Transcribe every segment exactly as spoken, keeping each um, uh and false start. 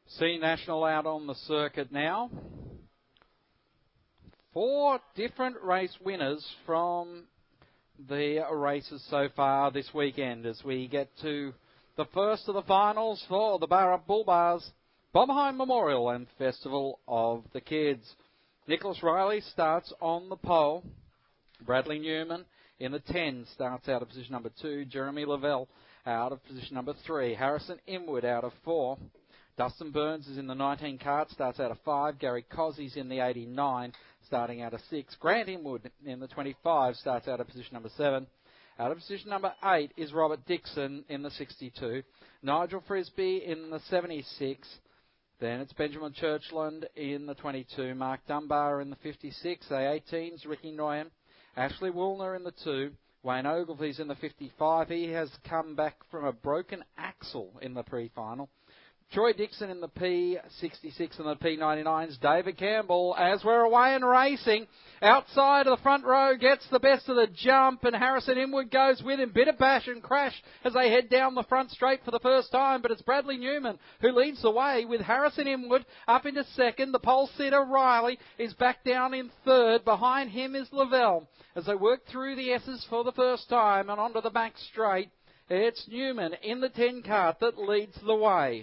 Senior National out on the circuit now. Four different race winners from the races so far this weekend as we get to the first of the finals for the Barra Bull Bars Bomberheim Memorial and Festival of the Kids. Nicholas Riley starts on the pole. Bradley Newman in the ten starts out of position number two. Jeremy Lavelle out of position number three. Harrison Inwood out of four. Dustin Burns is in the nineteen cart, starts out of five. Gary Cozzi's in the eighty-nine, starting out of six. Grant Inwood in the twenty-five, starts out of position number seven. Out of position number eight is Robert Dixon in the sixty-two. Nigel Frisbee in the seventy-six. Then it's Benjamin Churchland in the twenty-two. Mark Dunbar in the fifty-six. The eighteens, Ricky Noyen. Ashley Woolner in the two. Wayne Ogilvy's in the fifty-five. He has come back from a broken axle in the pre-final. Troy Dixon in the P sixty-six and the P ninety-nines. David Campbell, as we're away and racing, outside of the front row, gets the best of the jump, and Harrison Inwood goes with him. Bit of bash and crash as they head down the front straight for the first time, but it's Bradley Newman who leads the way with Harrison Inwood up into second. The pole sitter Riley is back down in third. Behind him is Lavelle as they work through the S's for the first time and onto the back straight. It's Newman in the ten cart that leads the way.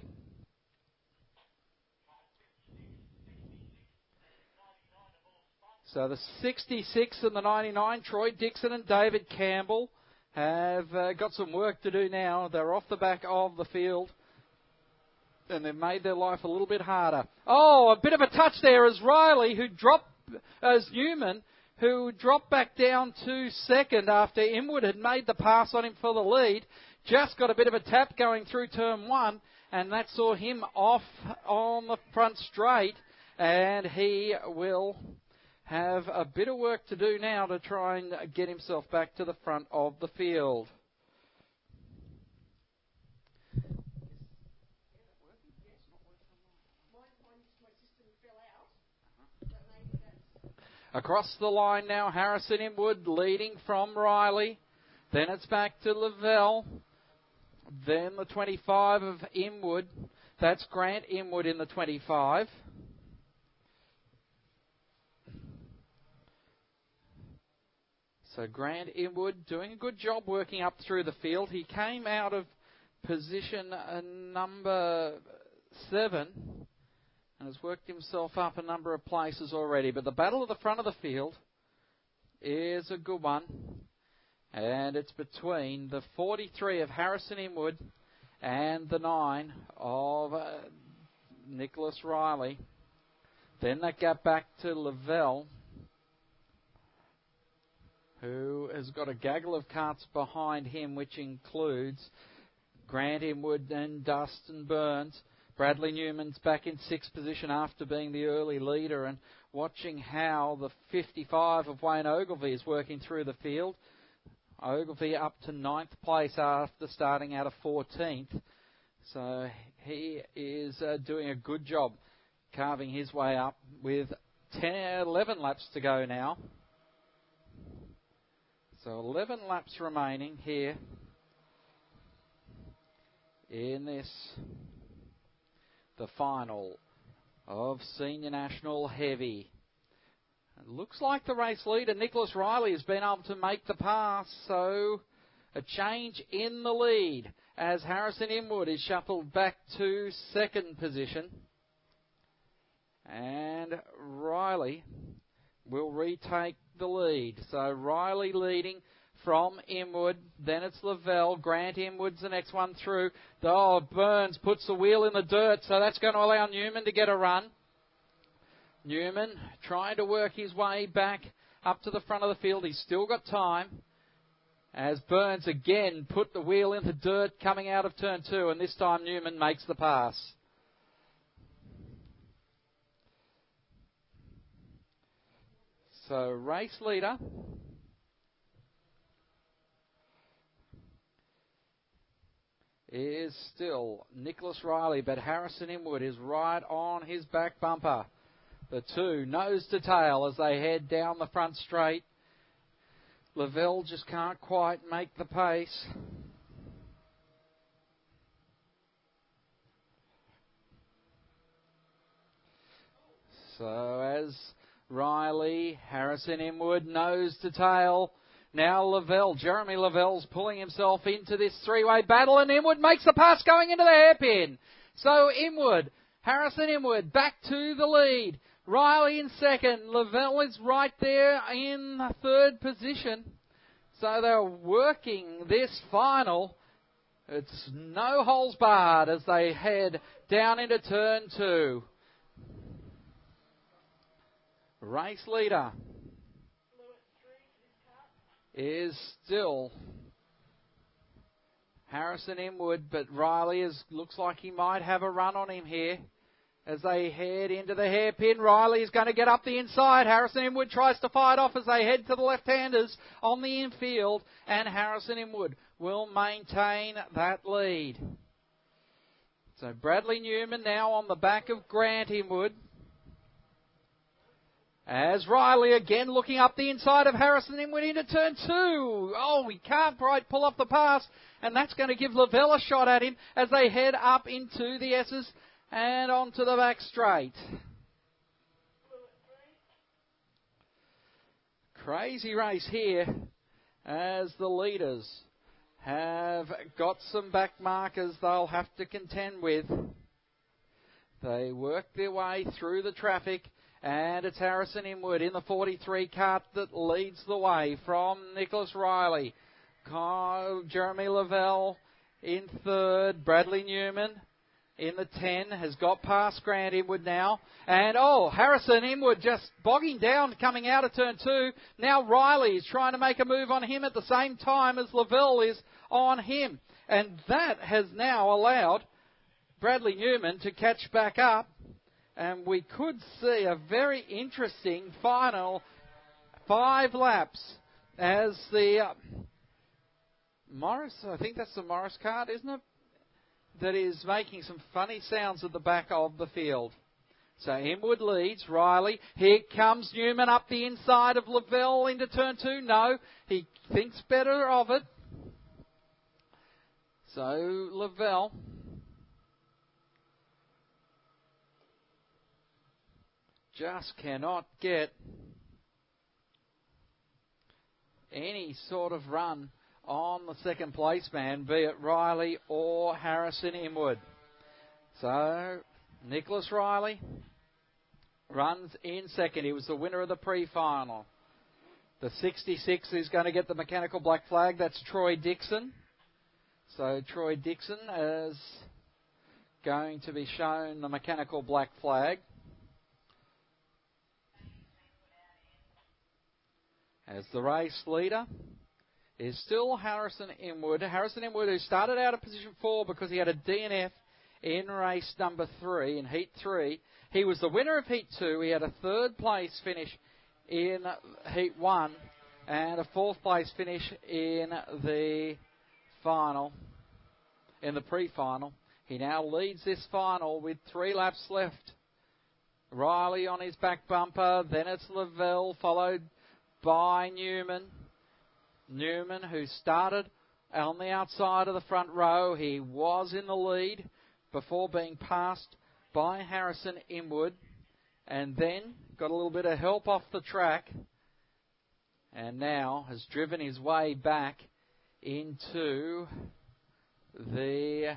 So the sixty-six and the ninety-nine, Troy Dixon and David Campbell have uh, got some work to do now. They're off the back of the field, and they've made their life a little bit harder. Oh, a bit of a touch there as Riley, who dropped, as Newman, who dropped back down to second after Inwood had made the pass on him for the lead. Just got a bit of a tap going through turn one, and that saw him off on the front straight, and he will have a bit of work to do now to try and get himself back to the front of the field. Across the line now, Harrison Inwood leading from Riley. Then it's back to Lavelle. Then the twenty-five of Inwood. That's Grant Inwood in the twenty-five. So Grant Inwood doing a good job working up through the field. He came out of position uh, number seven and has worked himself up a number of places already. But the battle at the front of the field is a good one. And it's between the forty-three of Harrison Inwood and the nine of uh, Nicholas Riley. Then that got back to Lavelle, who has got a gaggle of carts behind him, which includes Grant Inwood and Dustin Burns. Bradley Newman's back in sixth position after being the early leader, and watching how the fifty-five of Wayne Ogilvy is working through the field. Ogilvy up to ninth place after starting out of fourteenth. So he is uh, doing a good job carving his way up with ten, eleven laps to go now. So eleven laps remaining here in this, the final of Senior National Heavy. It looks like the race leader, Nicholas Riley, has been able to make the pass, so a change in the lead as Harrison Inwood is shuffled back to second position. And Riley will retake the lead. So Riley leading from Inwood. Then it's Lavelle. Grant Inwood's the next one through. Oh, Burns puts the wheel in the dirt, so that's going to allow Newman to get a run. Newman trying to work his way back up to the front of the field. He's still got time. As Burns again put the wheel in the dirt coming out of turn two, and this time Newman makes the pass. So race leader is still Nicholas Riley, but Harrison Inwood is right on his back bumper. The two nose to tail as they head down the front straight. Lavelle just can't quite make the pace. So as Riley, Harrison Inwood, nose to tail. Now Lavelle, Jeremy Lavelle's pulling himself into this three-way battle, and Inwood makes the pass going into the hairpin. So Inwood, Harrison Inwood, back to the lead. Riley in second. Lavelle is right there in the third position. So they're working this final. It's no holes barred as they head down into turn two. Race leader is still Harrison Inwood, but Riley is, looks like he might have a run on him here as they head into the hairpin. Riley is going to get up the inside. Harrison Inwood tries to fight off as they head to the left-handers on the infield, and Harrison Inwood will maintain that lead. So Bradley Newman now on the back of Grant Inwood. As Riley again looking up the inside of Harrison Inwood into turn two. Oh, he can't quite pull off the pass, and that's going to give Lavelle a shot at him as they head up into the S's and onto the back straight. Crazy race here as the leaders have got some back markers they'll have to contend with. They work their way through the traffic. And it's Harrison Inwood in the forty-three cart that leads the way from Nicholas Riley. Kyle, Jeremy Lavelle in third. Bradley Newman in the ten has got past Grant Inwood now. And, oh, Harrison Inwood just bogging down coming out of turn two. Now Riley is trying to make a move on him at the same time as Lavelle is on him. And that has now allowed Bradley Newman to catch back up. And we could see a very interesting final five laps as the uh, Morris, I think that's the Morris cart, isn't it? That is making some funny sounds at the back of the field. So Inwood leads, Riley. Here comes Newman up the inside of Lavelle into turn two. No, he thinks better of it. So Lavelle just cannot get any sort of run on the second place man, be it Riley or Harrison Inwood. So Nicholas Riley runs in second. He was the winner of the pre-final. The sixty-six is going to get the mechanical black flag. That's Troy Dixon. So Troy Dixon is going to be shown the mechanical black flag. As the race leader is still Harrison Inwood. Harrison Inwood, who started out at position four because he had a D N F in race number three, in heat three. He was the winner of heat two. He had a third place finish in heat one and a fourth place finish in the final, in the pre-final. He now leads this final with three laps left. Riley on his back bumper, then it's Lavelle, followed by Newman. Newman, who started on the outside of the front row. He was in the lead before being passed by Harrison Inwood, and then got a little bit of help off the track, and now has driven his way back into the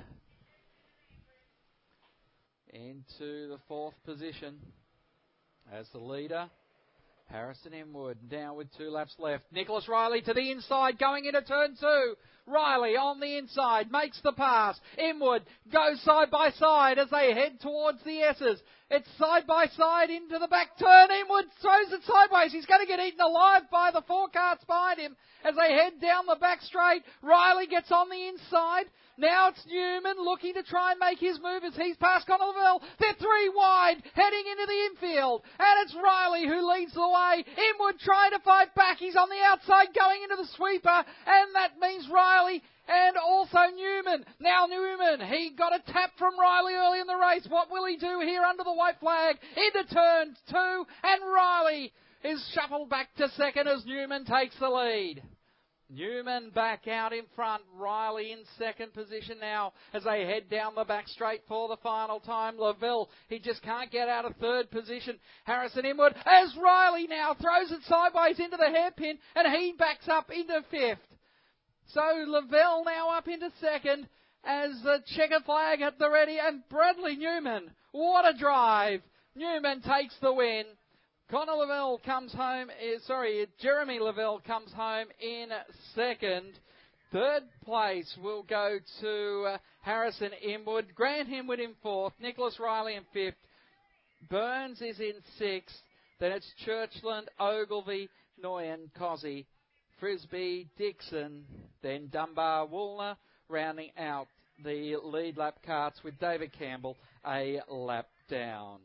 into the fourth position as the leader. Harrison Inwood now with two laps left. Nicholas Riley to the inside going into turn two. Riley on the inside makes the pass. Inwood goes side by side as they head towards the S's. It's side by side into the back turn. Inwood throws it sideways. He's going to get eaten alive by the four carts behind him as they head down the back straight. Riley gets on the inside. Now it's Newman looking to try and make his move as he's past Connor Lavelle. They're three wide, heading into the infield. And it's Riley who leads the way. Inwood trying to fight back. He's on the outside going into the sweeper. And that means Riley and also Newman. Now Newman, he got a tap from Riley early in the race. What will he do here under the white flag? Into turn two. And Riley is shuffled back to second as Newman takes the lead. Newman back out in front. Riley in second position now as they head down the back straight for the final time. Lavelle, he just can't get out of third position. Harrison Inwood as Riley now throws it sideways into the hairpin and he backs up into fifth. So Lavelle now up into second as the checker flag at the ready and Bradley Newman. What a drive. Newman takes the win. Connor Lavelle comes home, eh, sorry, Jeremy Lavelle comes home in second. Third place will go to uh, Harrison Inwood. Grant Inwood in fourth. Nicholas Riley in fifth. Burns is in sixth. Then it's Churchland, Ogilvie, Noyen, Cozzy, Frisbee, Dixon. Then Dunbar, Woolner rounding out the lead lap carts with David Campbell a lap down.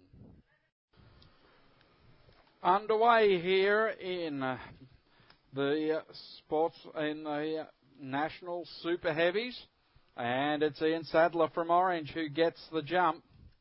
Underway here in uh, the uh, sports in the uh, National Super Heavies, and it's Ian Sadler from Orange who gets the jump.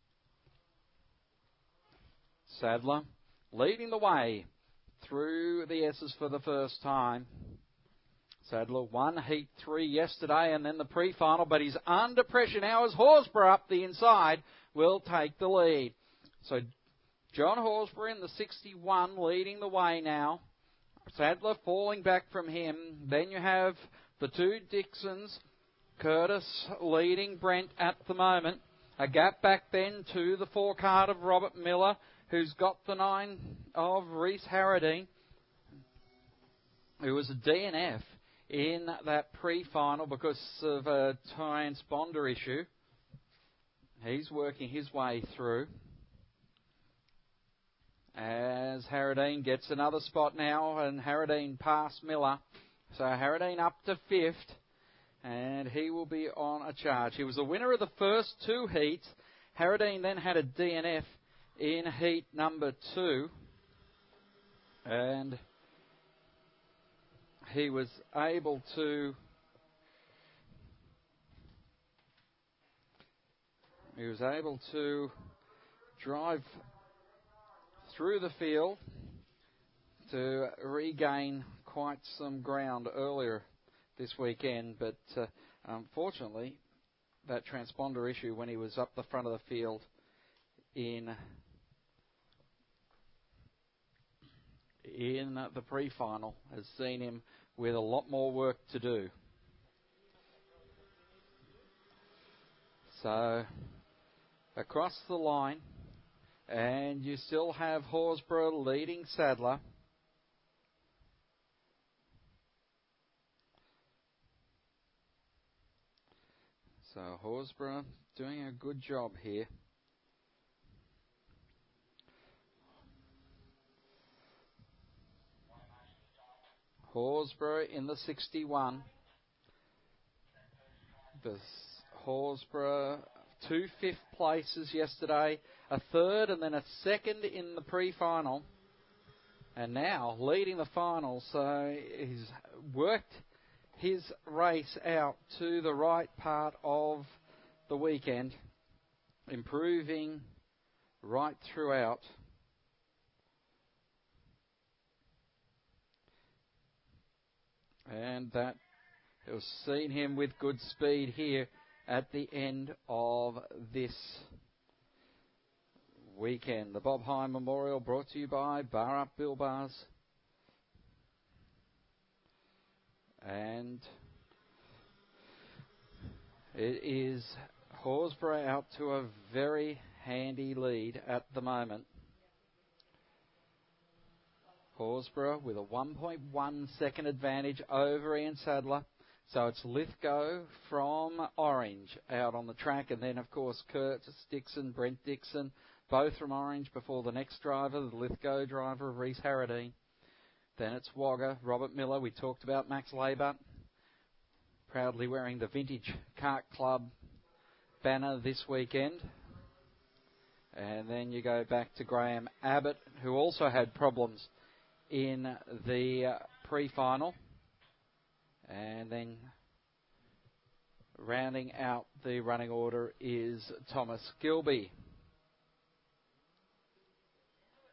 Sadler leading the way through the S's for the first time. Sadler won heat three yesterday and then the pre-final, but he's under pressure now as Horsburgh up the inside will take the lead. So John Horsburgh in the sixty-one leading the way now. Sadler falling back from him. Then you have the two Dixons. Curtis leading Brent at the moment. A gap back then to the four card of Robert Miller, who's got the nine of Reese Harradine, who was a D N F in that pre-final because of a transponder issue. He's working his way through. As Harradine gets another spot now, and Harradine past Miller. So Harradine up to fifth, and he will be on a charge. He was the winner of the first two heats. Harradine then had a D N F in heat number two, and he was able to he was able to drive through the field to regain quite some ground earlier this weekend, but uh, unfortunately that transponder issue when he was up the front of the field in in the pre-final has seen him with a lot more work to do. So across the line, and you still have Horsburgh leading Sadler. So Horsburgh doing a good job here. Horsburgh in the sixty-one. The Horsburgh two fifth places yesterday, a third and then a second in the pre-final, and now leading the final. So he's worked his race out to the right part of the weekend, improving right throughout. And that has seen him with good speed here at the end of this weekend. The Bob Hine Memorial brought to you by Bar Up Bill Bars. And it is Horsburgh out to a very handy lead at the moment. Horsburgh with a one point one second advantage over Ian Sadler. So it's Lithgow from Orange out on the track, and then of course Curtis Dixon, Brent Dixon, both from Orange before the next driver, the Lithgow driver, Reese Harradine. Then it's Wagga, Robert Miller. We talked about Max Labutt, proudly wearing the Vintage Kart Club banner this weekend. And then you go back to Graham Abbott, who also had problems in the uh, pre-final. And then rounding out the running order is Thomas Gilby.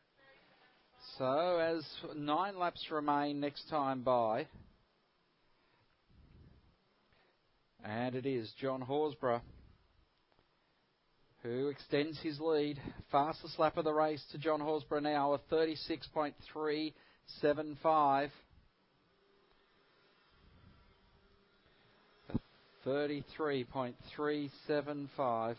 So as nine laps remain next time by, And it is John Horsburgh who extends his lead. Fastest lap of the race to John Horsburgh now, a thirty-six point three seven five. thirty-three point three seven five.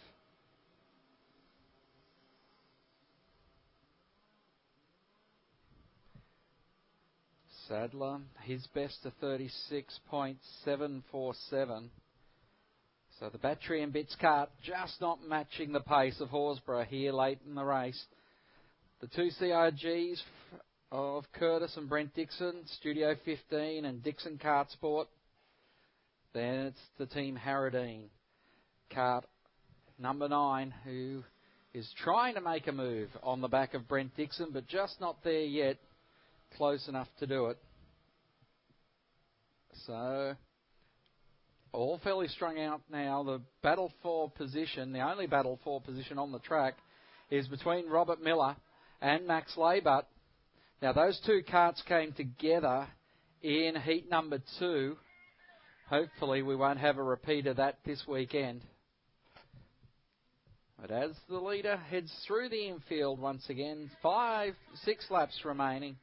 Sadler, his best a thirty-six point seven four seven. So the battery and bits cart just not matching the pace of Horsburgh here late in the race. The two C R Gs of Curtis and Brent Dixon, Studio fifteen and Dixon Kart Sport. Then it's the team Harradine, kart number nine, who is trying to make a move on the back of Brent Dixon, but just not there yet. Close enough to do it. So, all fairly strung out now. The battle for position, the only battle for position on the track, is between Robert Miller and Max Laybutt. Now, those two karts came together in heat number two. Hopefully, we won't have a repeat of that this weekend. But as the leader heads through the infield once again, five, six laps remaining.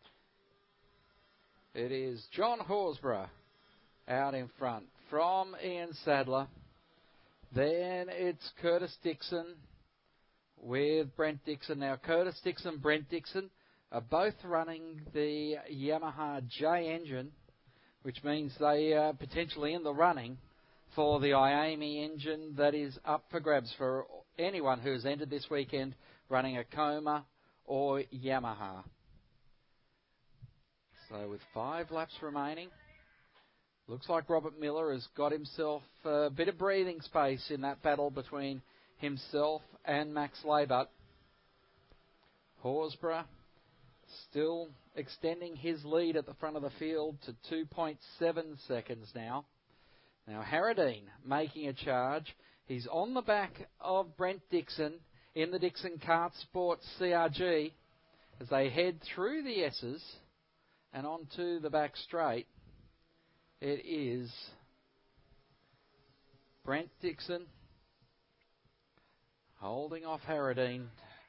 It is John Horsburgh out in front from Ian Sadler. Then it's Curtis Dixon with Brent Dixon. Now, Curtis Dixon, Brent Dixon are both running the Yamaha J engine, which means they are potentially in the running for the I A M E engine that is up for grabs for anyone who's entered this weekend running a Koma or Yamaha. So with five laps remaining, looks like Robert Miller has got himself a bit of breathing space in that battle between himself and Max Laybutt. Horsburgh still extending his lead at the front of the field to two point seven seconds now. Now Harradine making a charge. He's on the back of Brent Dixon in the Dixon Kart Sport C R G as they head through the S's and onto the back straight. It is Brent Dixon holding off Harradine.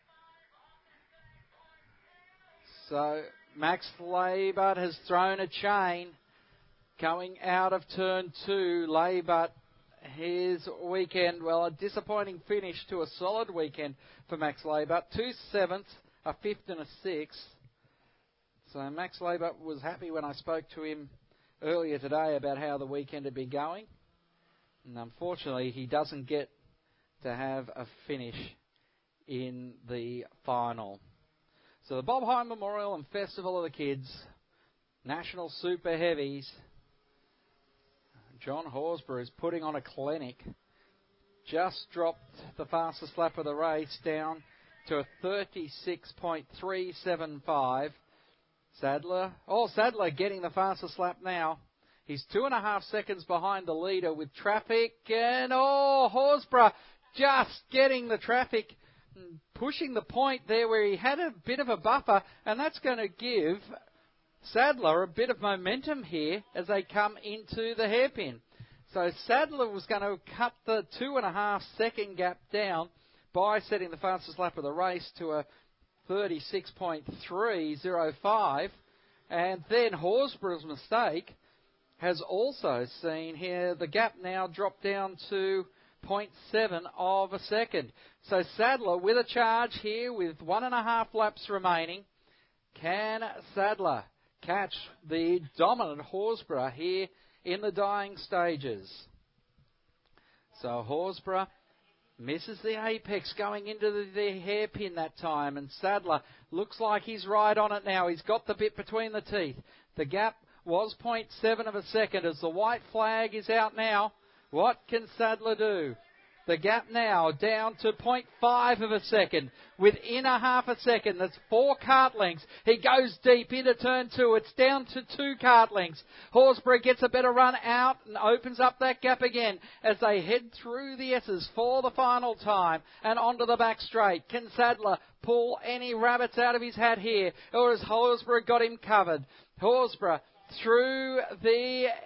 So Max Laybutt has thrown a chain coming out of turn two. Laybutt, his weekend, well, a disappointing finish to a solid weekend for Max Laybutt. Two sevenths, a fifth and a sixth. So Max Laybutt was happy when I spoke to him earlier today about how the weekend had been going. And unfortunately, he doesn't get to have a finish in the final. So the Bob Hine Memorial and Festival of the Kids, National Super Heavies. John Horsburgh is putting on a clinic. Just dropped the fastest lap of the race down to a thirty-six point three seven five. Sadler, oh, Sadler getting the fastest lap now. He's two and a half seconds behind the leader with traffic. And, oh, Horsburgh just getting the traffic, pushing the point there where he had a bit of a buffer. And that's going to give Sadler a bit of momentum here as they come into the hairpin. So Sadler was going to cut the two and a half second gap down by setting the fastest lap of the race to a thirty-six point three oh five. And then Horsburgh's mistake has also seen here the gap now drop down to zero point seven of a second. So Sadler with a charge here with one and a half laps remaining. Can Sadler catch the dominant Horsburgh here in the dying stages? So Horsburgh misses the apex going into the, the hairpin that time, and Sadler looks like he's right on it now. He's got the bit between the teeth. The gap was zero point seven of a second as the white flag is out now. What can Sadler do? The gap now down to zero point five of a second. Within a half a second, that's four kart lengths. He goes deep into turn two. It's down to two kart lengths. Horsburgh gets a better run out and opens up that gap again as they head through the S's for the final time and onto the back straight. Can Sadler pull any rabbits out of his hat here, or has Horsburgh got him covered? Horsburgh through the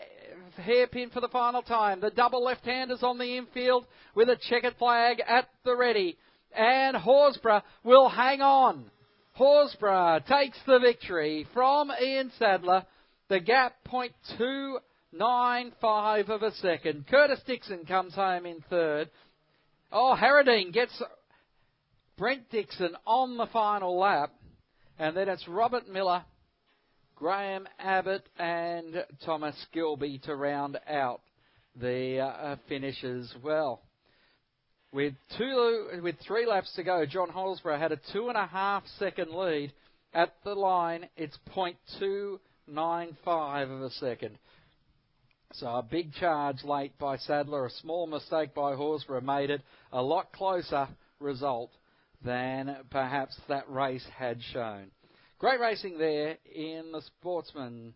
hairpin for the final time. The double left-handers on the infield with a checkered flag at the ready. And Horsburgh will hang on. Horsburgh takes the victory from Ian Sadler. The gap, point two nine five of a second. Curtis Dixon comes home in third. Oh, Harradine gets Brent Dixon on the final lap. And then it's Robert Miller, Graham Abbott and Thomas Gilby to round out the uh, finish as well. With two, with three laps to go, John Horsburgh had a two and a half second lead. At the line, it's point two nine five of a second. So a big charge late by Sadler, a small mistake by Horsburgh made it a lot closer result than perhaps that race had shown. Great racing there in the Sportsman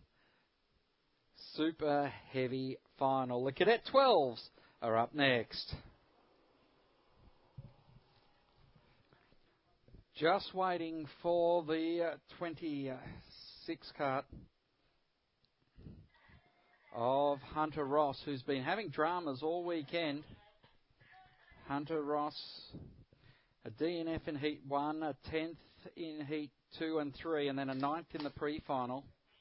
Super Heavy Final. The Cadet twelves are up next. Just waiting for the uh, twenty-six cart of Hunter Ross, who's been having dramas all weekend. Hunter Ross, a D N F in Heat one, a tenth in Heat two and three, and then a ninth in the pre-final.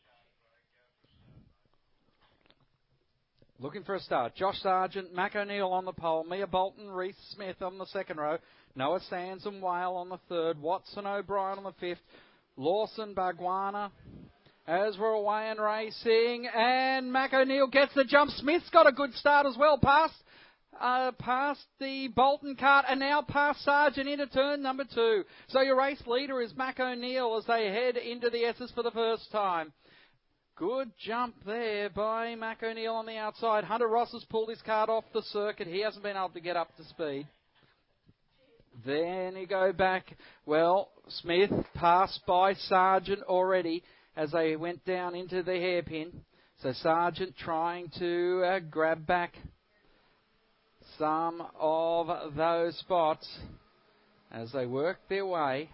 Looking for a start. Josh Sargent, Mac O'Neill on the pole, Mia Bolton, Reese Smith on the second row, Noah Sands and Whale on the third, Watson O'Brien on the fifth, Lawson Barguana, as we're away and racing, and Mac O'Neill gets the jump. Smith's got a good start as well, past uh, past the Bolton cart, and now past Sargent into turn number two. So your race leader is Mac O'Neill as they head into the S's for the first time. Good jump there by Mac O'Neill on the outside. Hunter Ross has pulled his cart off the circuit. He hasn't been able to get up to speed. Then you go back. Well, Smith passed by Sargent already as they went down into the hairpin. So Sargent trying to uh, grab back some of those spots as they work their way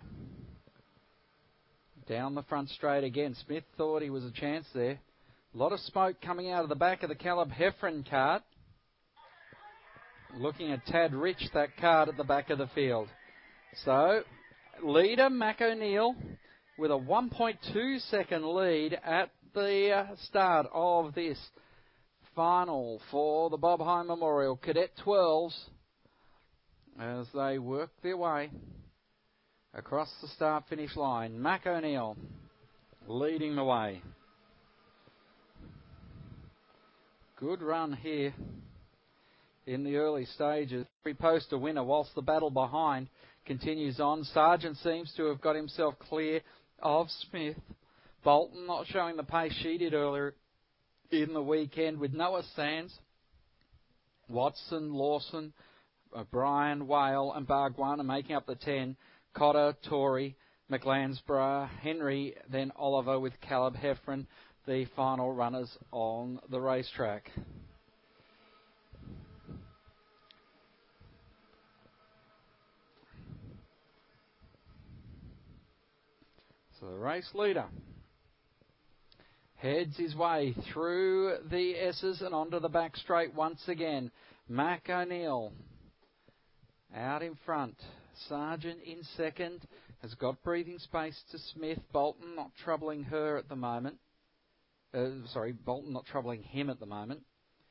down the front straight again. Smith thought he was a chance there. A lot of smoke coming out of the back of the Caleb Heffron cart. Looking at Tad Rich, that cart at the back of the field. So, leader Mac O'Neill with a one point two second lead at the uh, start of this final for the Bob Hine Memorial. Cadet twelves as they work their way across the start-finish line. Mac O'Neill leading the way. Good run here in the early stages. We post a winner whilst the battle behind continues on. Sargent seems to have got himself clear of Smith. Bolton not showing the pace she did earlier in the weekend with Noah Sands, Watson, Lawson, O'Brien, Whale and Barguana making up the ten. Cotter, Tory, McLansborough, Henry, then Oliver with Caleb Heffron, the final runners on the racetrack. So the race leader heads his way through the S's and onto the back straight once again. Mac O'Neill out in front. Sargent in second, has got breathing space to Smith. Bolton not troubling her at the moment. Uh, sorry, Bolton not troubling him at the moment.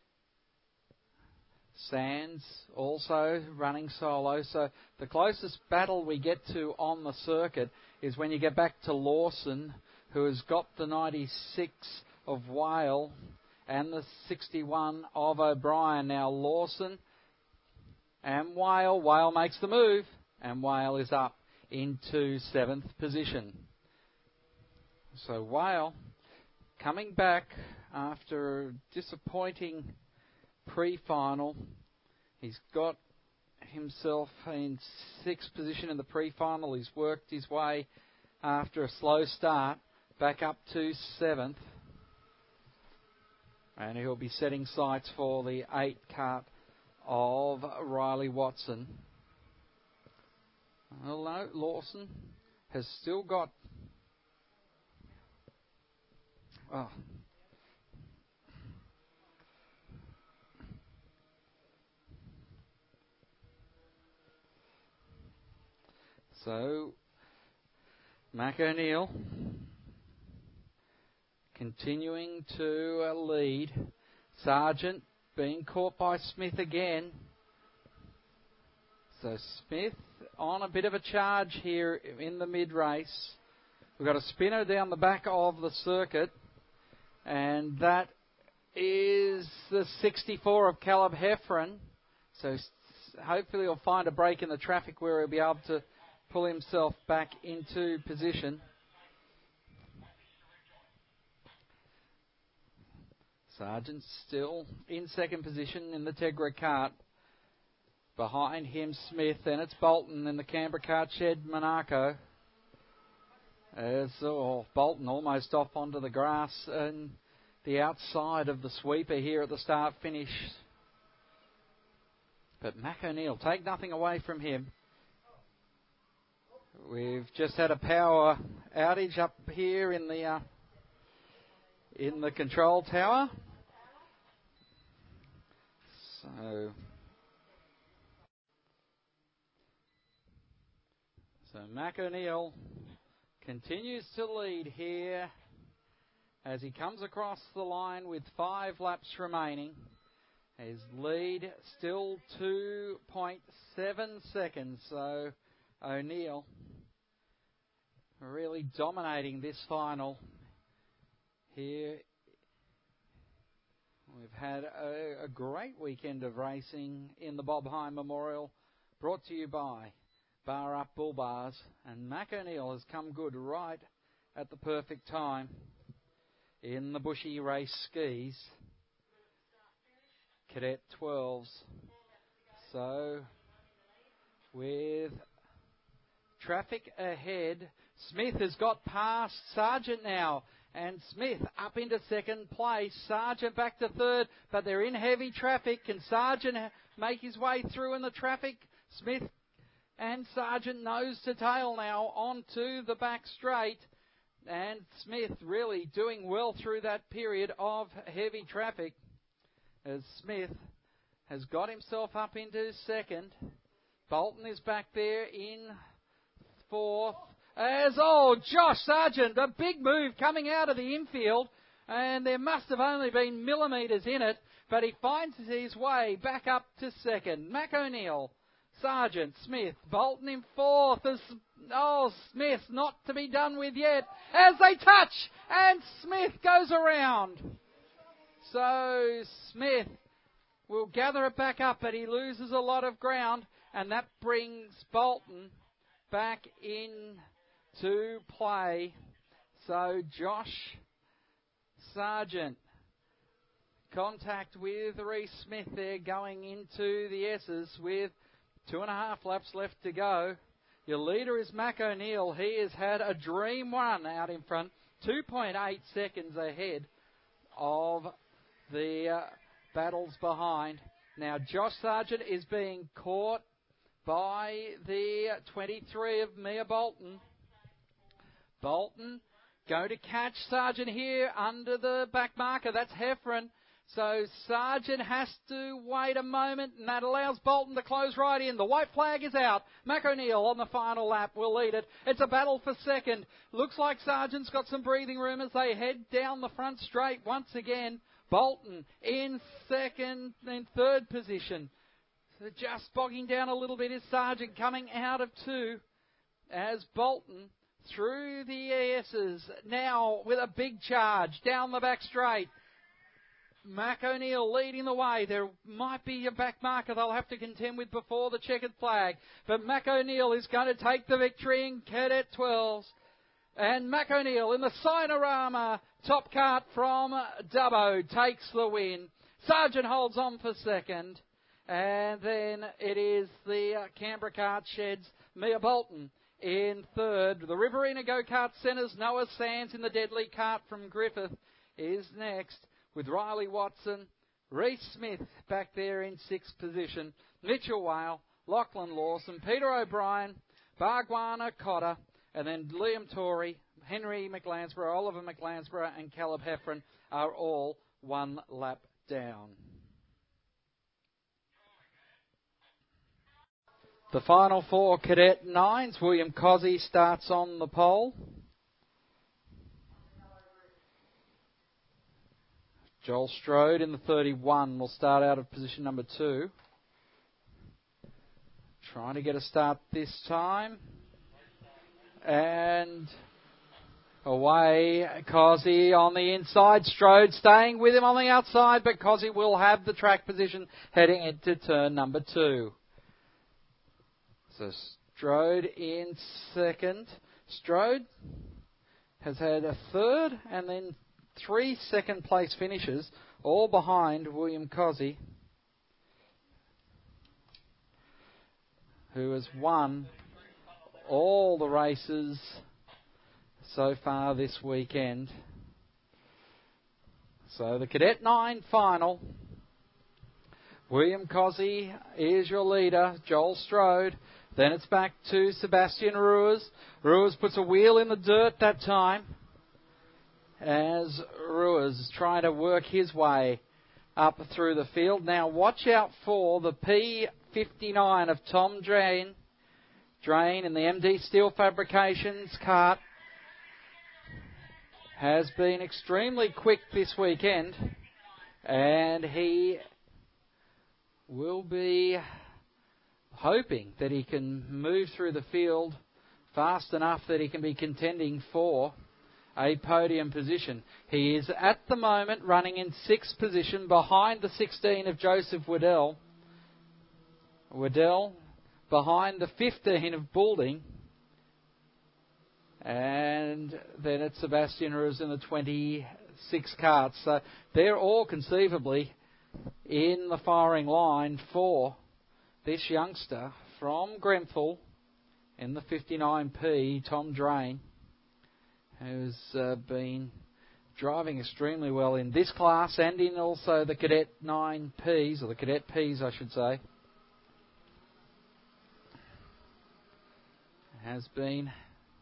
Sands also running solo. So the closest battle we get to on the circuit is when you get back to Lawson, who has got the ninety-six of Whale and the sixty-one of O'Brien. Now Lawson and Whale. Whale makes the move. And Whale is up into seventh position. So Whale coming back after a disappointing pre-final. He's got himself in sixth position in the pre-final. He's worked his way after a slow start back up to seventh. And he'll be setting sights for the eight cart of Riley Watson. Well, no, Lawson has still got... Oh. So, Mac O'Neill continuing to uh, lead. Sargent being caught by Smith again. So Smith on a bit of a charge here in the mid-race. We've got a spinner down the back of the circuit, and that is the sixty-four of Caleb Heffron. So hopefully he'll find a break in the traffic where he'll be able to pull himself back into position. Sargent still in second position in the Tegra cart. Behind him, Smith, and it's Bolton in the Canberra cart shed, Monaco. As oh, Bolton almost off onto the grass and the outside of the sweeper here at the start finish. But Mac O'Neill, take nothing away from him. We've just had a power outage up here in the uh, in the control tower. So, so Mac O'Neill continues to lead here as he comes across the line with five laps remaining. His lead still two point seven seconds. So O'Neill really dominating this final here. We've had a, a great weekend of racing in the Bob Hine Memorial, brought to you by Bar Up Bull Bars, and Mac O'Neill has come good right at the perfect time in the Bushy Race skis. Cadet twelves. So, with traffic ahead, Smith has got past Sargent now. And Smith up into second place. Sargent back to third, but they're in heavy traffic. Can Sargent make his way through in the traffic? Smith and Sargent nose to tail now onto the back straight. And Smith really doing well through that period of heavy traffic as Smith has got himself up into second. Bolton is back there in fourth. As, oh, Josh Sargent, a big move coming out of the infield, and there must have only been millimetres in it, but he finds his way back up to second. Mac O'Neill, Sargent, Smith, Bolton in fourth. As, oh, Smith not to be done with yet, as they touch, and Smith goes around. So Smith will gather it back up, but he loses a lot of ground, and that brings Bolton back in to play. So Josh Sargent, contact with Reece Smith there going into the S's with two and a half laps left to go. Your leader is Mac O'Neill. He has had a dream run out in front, two point eight seconds ahead of the uh, battles behind. Now Josh Sargent is being caught by the twenty-three of Mia Bolton. Bolton going to catch Sargent here under the back marker. That's Heffron. So Sargent has to wait a moment, and that allows Bolton to close right in. The white flag is out. Mac O'Neill on the final lap will lead it. It's a battle for second. Looks like Sargent's got some breathing room as they head down the front straight once again. Bolton in second and third position. So just bogging down a little bit is Sargent coming out of two as Bolton through the S's now with a big charge down the back straight. Mac O'Neill leading the way. There might be a back marker they'll have to contend with before the checkered flag. But Mac O'Neill is going to take the victory in Cadet twelves. And Mac O'Neill in the Sinorama top cart from Dubbo takes the win. Sargent holds on for second. And then it is the uh, Canberra Kart Sheds, Mia Bolton in third. The Riverina Go-Kart Centres, Noah Sands in the deadly cart from Griffith is next, with Riley Watson. Reece Smith back there in sixth position. Mitchell Whale, Lachlan Lawson, Peter O'Brien, Bargwana Cotter, and then Liam Torrey, Henry McLansborough, Oliver McLansborough, and Caleb Heffron are all one lap down. The final four Cadet Nines. William Cozzy starts on the pole. Joel Strode in the thirty-one will start out of position number two. Trying to get a start this time. And away, Cozzy on the inside. Strode staying with him on the outside, but Cozzy will have the track position heading into turn number two. So Strode in second. Strode has had a third and then three second place finishes, all behind William Cozzy, who has won all the races so far this weekend. So the Cadet nine final. William Cozzy is your leader. Joel Strode. Then it's back to Sebastian Ruiz. Ruiz puts a wheel in the dirt that time, as Ruiz is trying to work his way up through the field. Now watch out for the P fifty-nine of Tom Drain. Drain in the M D Steel Fabrications cart has been extremely quick this weekend, and he will be hoping that he can move through the field fast enough that he can be contending for a podium position. He is at the moment running in sixth position behind the sixteen of Joseph Waddell. Waddell behind the fifteen of Boulding. And then it's Sebastian Ruiz in the twenty-six carts. So they're all conceivably in the firing line for this youngster from Grenfell in the fifty-nine P, Tom Drain, who's uh, been driving extremely well in this class and in also the Cadet nine Ps, or the Cadet Ps I should say. Has been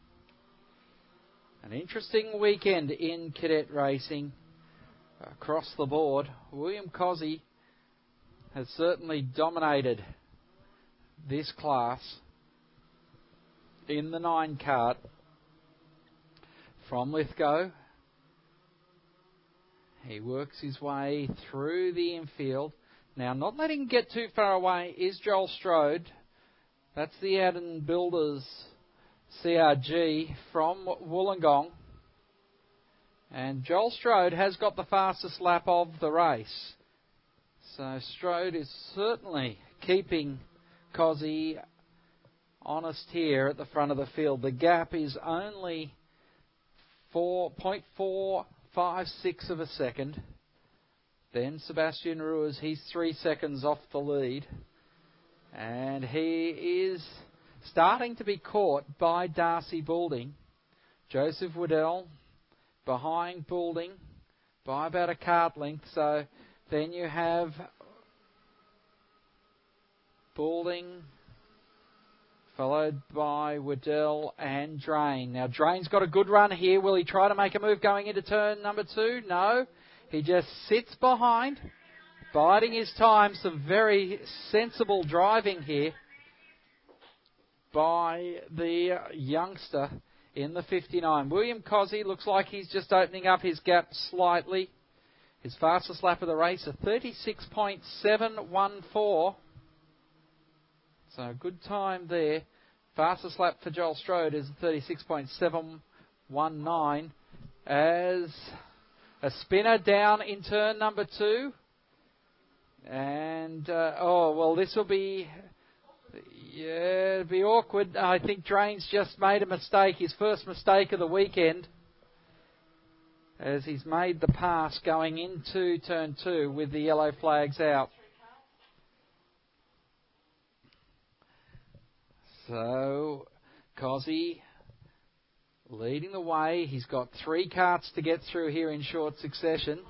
an interesting weekend in cadet racing across the board. William Cozzy has certainly dominated this class in the nine cart from Lithgow. He works his way through the infield. Now, not letting him get too far away is Joel Strode. That's the Adden Builders C R G from Wollongong. And Joel Strode has got the fastest lap of the race. So Strode is certainly keeping Cozzy honest here at the front of the field. The gap is only four point four five six of a second. Then Sebastian Ruiz, he's three seconds off the lead. And he is starting to be caught by Darcy Boulding. Joseph Waddell behind Boulding by about a cart length. So then you have Boulding followed by Waddell and Drain. Now Drain's got a good run here. Will he try to make a move going into turn number two? No. He just sits behind, biding his time. Some very sensible driving here by the youngster in the fifty-nine. William Cozzy looks like he's just opening up his gap slightly. His fastest lap of the race, a thirty-six point seven one four. So a good time there. Fastest lap for Joel Strode is thirty-six point seven one nine. As a spinner down in turn number two. And, uh, oh, well, this will be, yeah, it'll be awkward. I think Drain's just made a mistake, his first mistake of the weekend, as he's made the pass going into turn two with the yellow flags out. So, Cozzy leading the way. He's got three carts to get through here in short succession.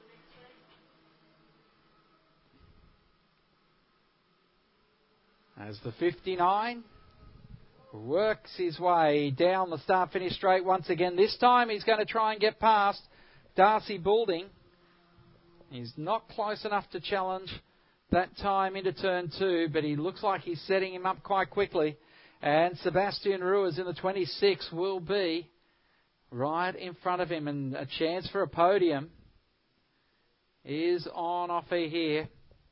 As the fifty-nine works his way down the start-finish straight once again. This time he's going to try and get past Darcy Boulding. He's not close enough to challenge that time into turn two, but he looks like he's setting him up quite quickly. And Sebastian Ruiz in the twenty-six will be right in front of him, and a chance for a podium is on offer here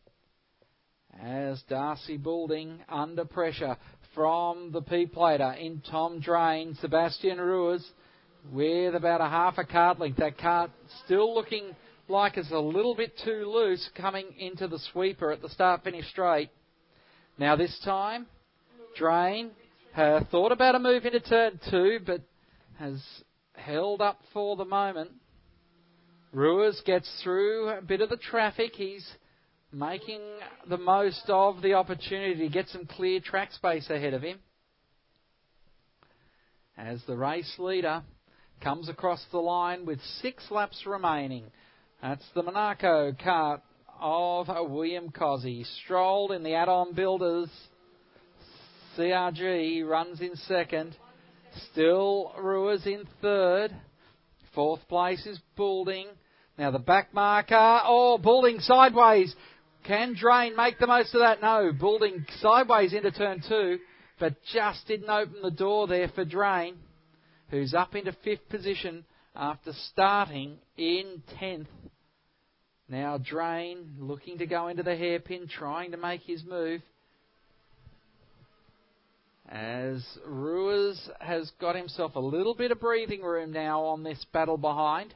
as Darcy Boulding under pressure from the P-plater in Tom Drain. Sebastian Ruiz with about a half a cart length. That cart still looking like it's a little bit too loose coming into the sweeper at the start-finish straight. Now this time, Drain uh, thought about a move into turn two, but has held up for the moment. Ruiz gets through a bit of the traffic. He's making the most of the opportunity to get some clear track space ahead of him as the race leader comes across the line with six laps remaining. That's the Monaco cart of William Cozzi. Strolled in the add-on builders. C R G runs in second. Still Ruiz in third. Fourth place is Boulding. Now the back marker. Oh, Boulding sideways. Can Drain make the most of that? No. Boulding sideways into turn two, but just didn't open the door there for Drain, who's up into fifth position after starting in tenth. Now Drain looking to go into the hairpin, trying to make his move, as Ruiz has got himself a little bit of breathing room now on this battle behind.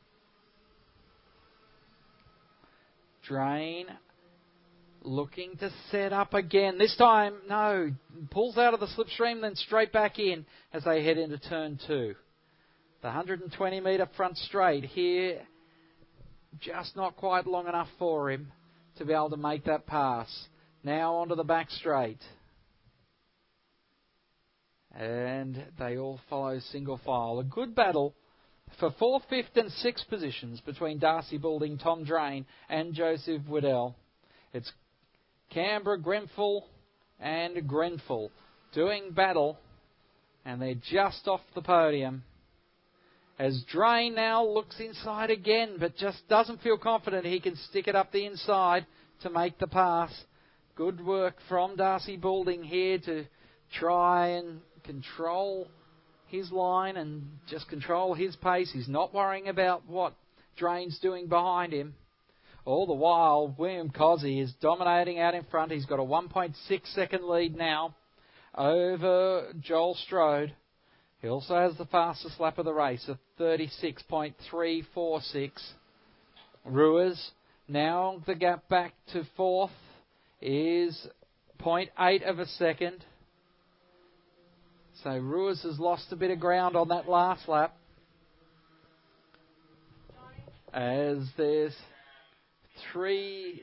Drain looking to set up again. This time, no, pulls out of the slipstream, then straight back in as they head into turn two. The one hundred twenty metre front straight here, just not quite long enough for him to be able to make that pass. Now onto the back straight. And they all follow single file. A good battle for fourth, fifth and sixth positions between Darcy Boulding, Tom Drain and Joseph Waddell. It's Canberra, Grenfell and Grenfell doing battle, and they're just off the podium. As Drain now looks inside again, but just doesn't feel confident he can stick it up the inside to make the pass. Good work from Darcy Boulding here to try and control his line and just control his pace. He's not worrying about what Drain's doing behind him. All the while, William Cozzi is dominating out in front. He's got a one point six second lead now over Joel Strode. He also has the fastest lap of the race of thirty-six point three four six. Ruiz, now the gap back to fourth is zero point eight of a second. So Ruiz has lost a bit of ground on that last lap, as there's three,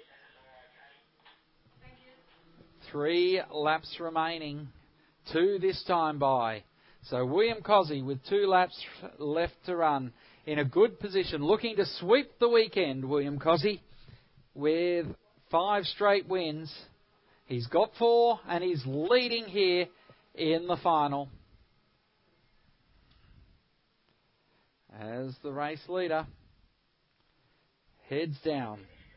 three laps remaining, two this time by. So William Cozzi with two laps left to run in a good position, looking to sweep the weekend. William Cozzi with five straight wins. He's got four and he's leading here in the final. As the race leader heads down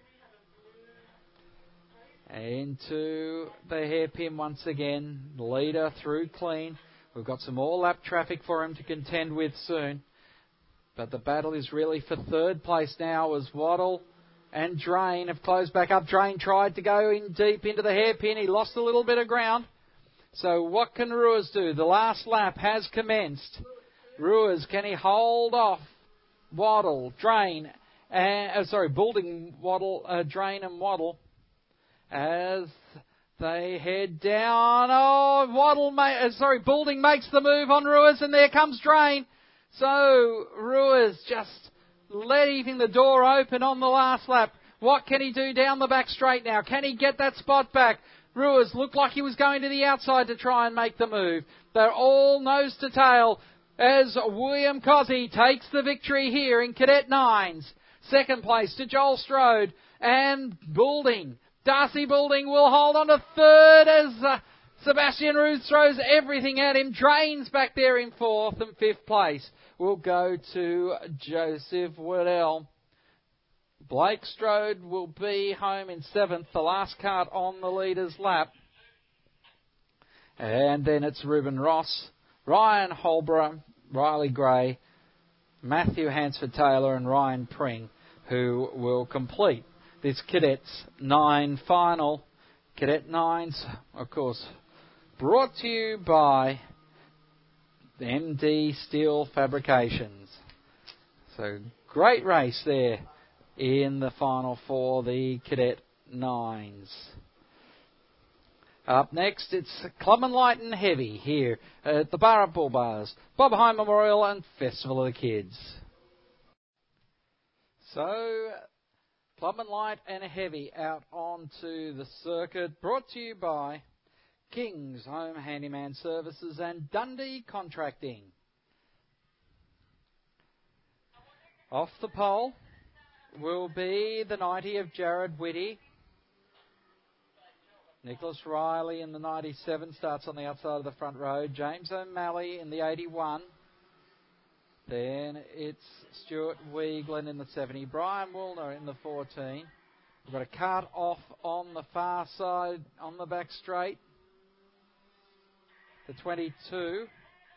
into the hairpin once again. Leader through clean. We've got some more lap traffic for him to contend with soon. But the battle is really for third place now, as Waddle and Drain have closed back up. Drain tried to go in deep into the hairpin. He lost a little bit of ground. So what can Ruiz do? The last lap has commenced. Ruiz, can he hold off Waddle, Drain, and, uh, sorry, Boulding, Waddle, uh, Drain and Waddle as they head down? Oh, Waddle, ma- uh, sorry, Boulding makes the move on Ruiz, and there comes Drain. So Ruiz just leaving the door open on the last lap. What can he do down the back straight now? Can he get that spot back? Ruiz looked like he was going to the outside to try and make the move. They're all nose to tail as William Cozzi takes the victory here in Cadet Nines. Second place to Joel Strode and Boulding. Darcy Boulding will hold on to third as uh, Sebastian Ruiz throws everything at him. Drains back there in fourth, and fifth place will go to Joseph Waddell. Blake Strode will be home in seventh, the last cart on the leader's lap. And then it's Reuben Ross, Ryan Holborough, Riley Gray, Matthew Hansford-Taylor and Ryan Pring who will complete this Cadets nine final. Cadet nines, of course, brought to you by M D Steel Fabrications. So great race there in the final for the Cadet nines. Up next, it's Club and Light and Heavy here at the Barra Bull Bars, Bob High Memorial and Festival of the Kids. So, Club and Light and Heavy out onto the circuit, brought to you by King's Home Handyman Services and Dundee Contracting. Off the pole will be the ninety of Jared Whitty. Nicholas Riley in the ninety-seven starts on the outside of the front row. James O'Malley in the eighty-one. Then it's Stuart Weigland in the seventy. Brian Woolner in the fourteen. We've got a cart off on the far side on the back straight. The twenty-two.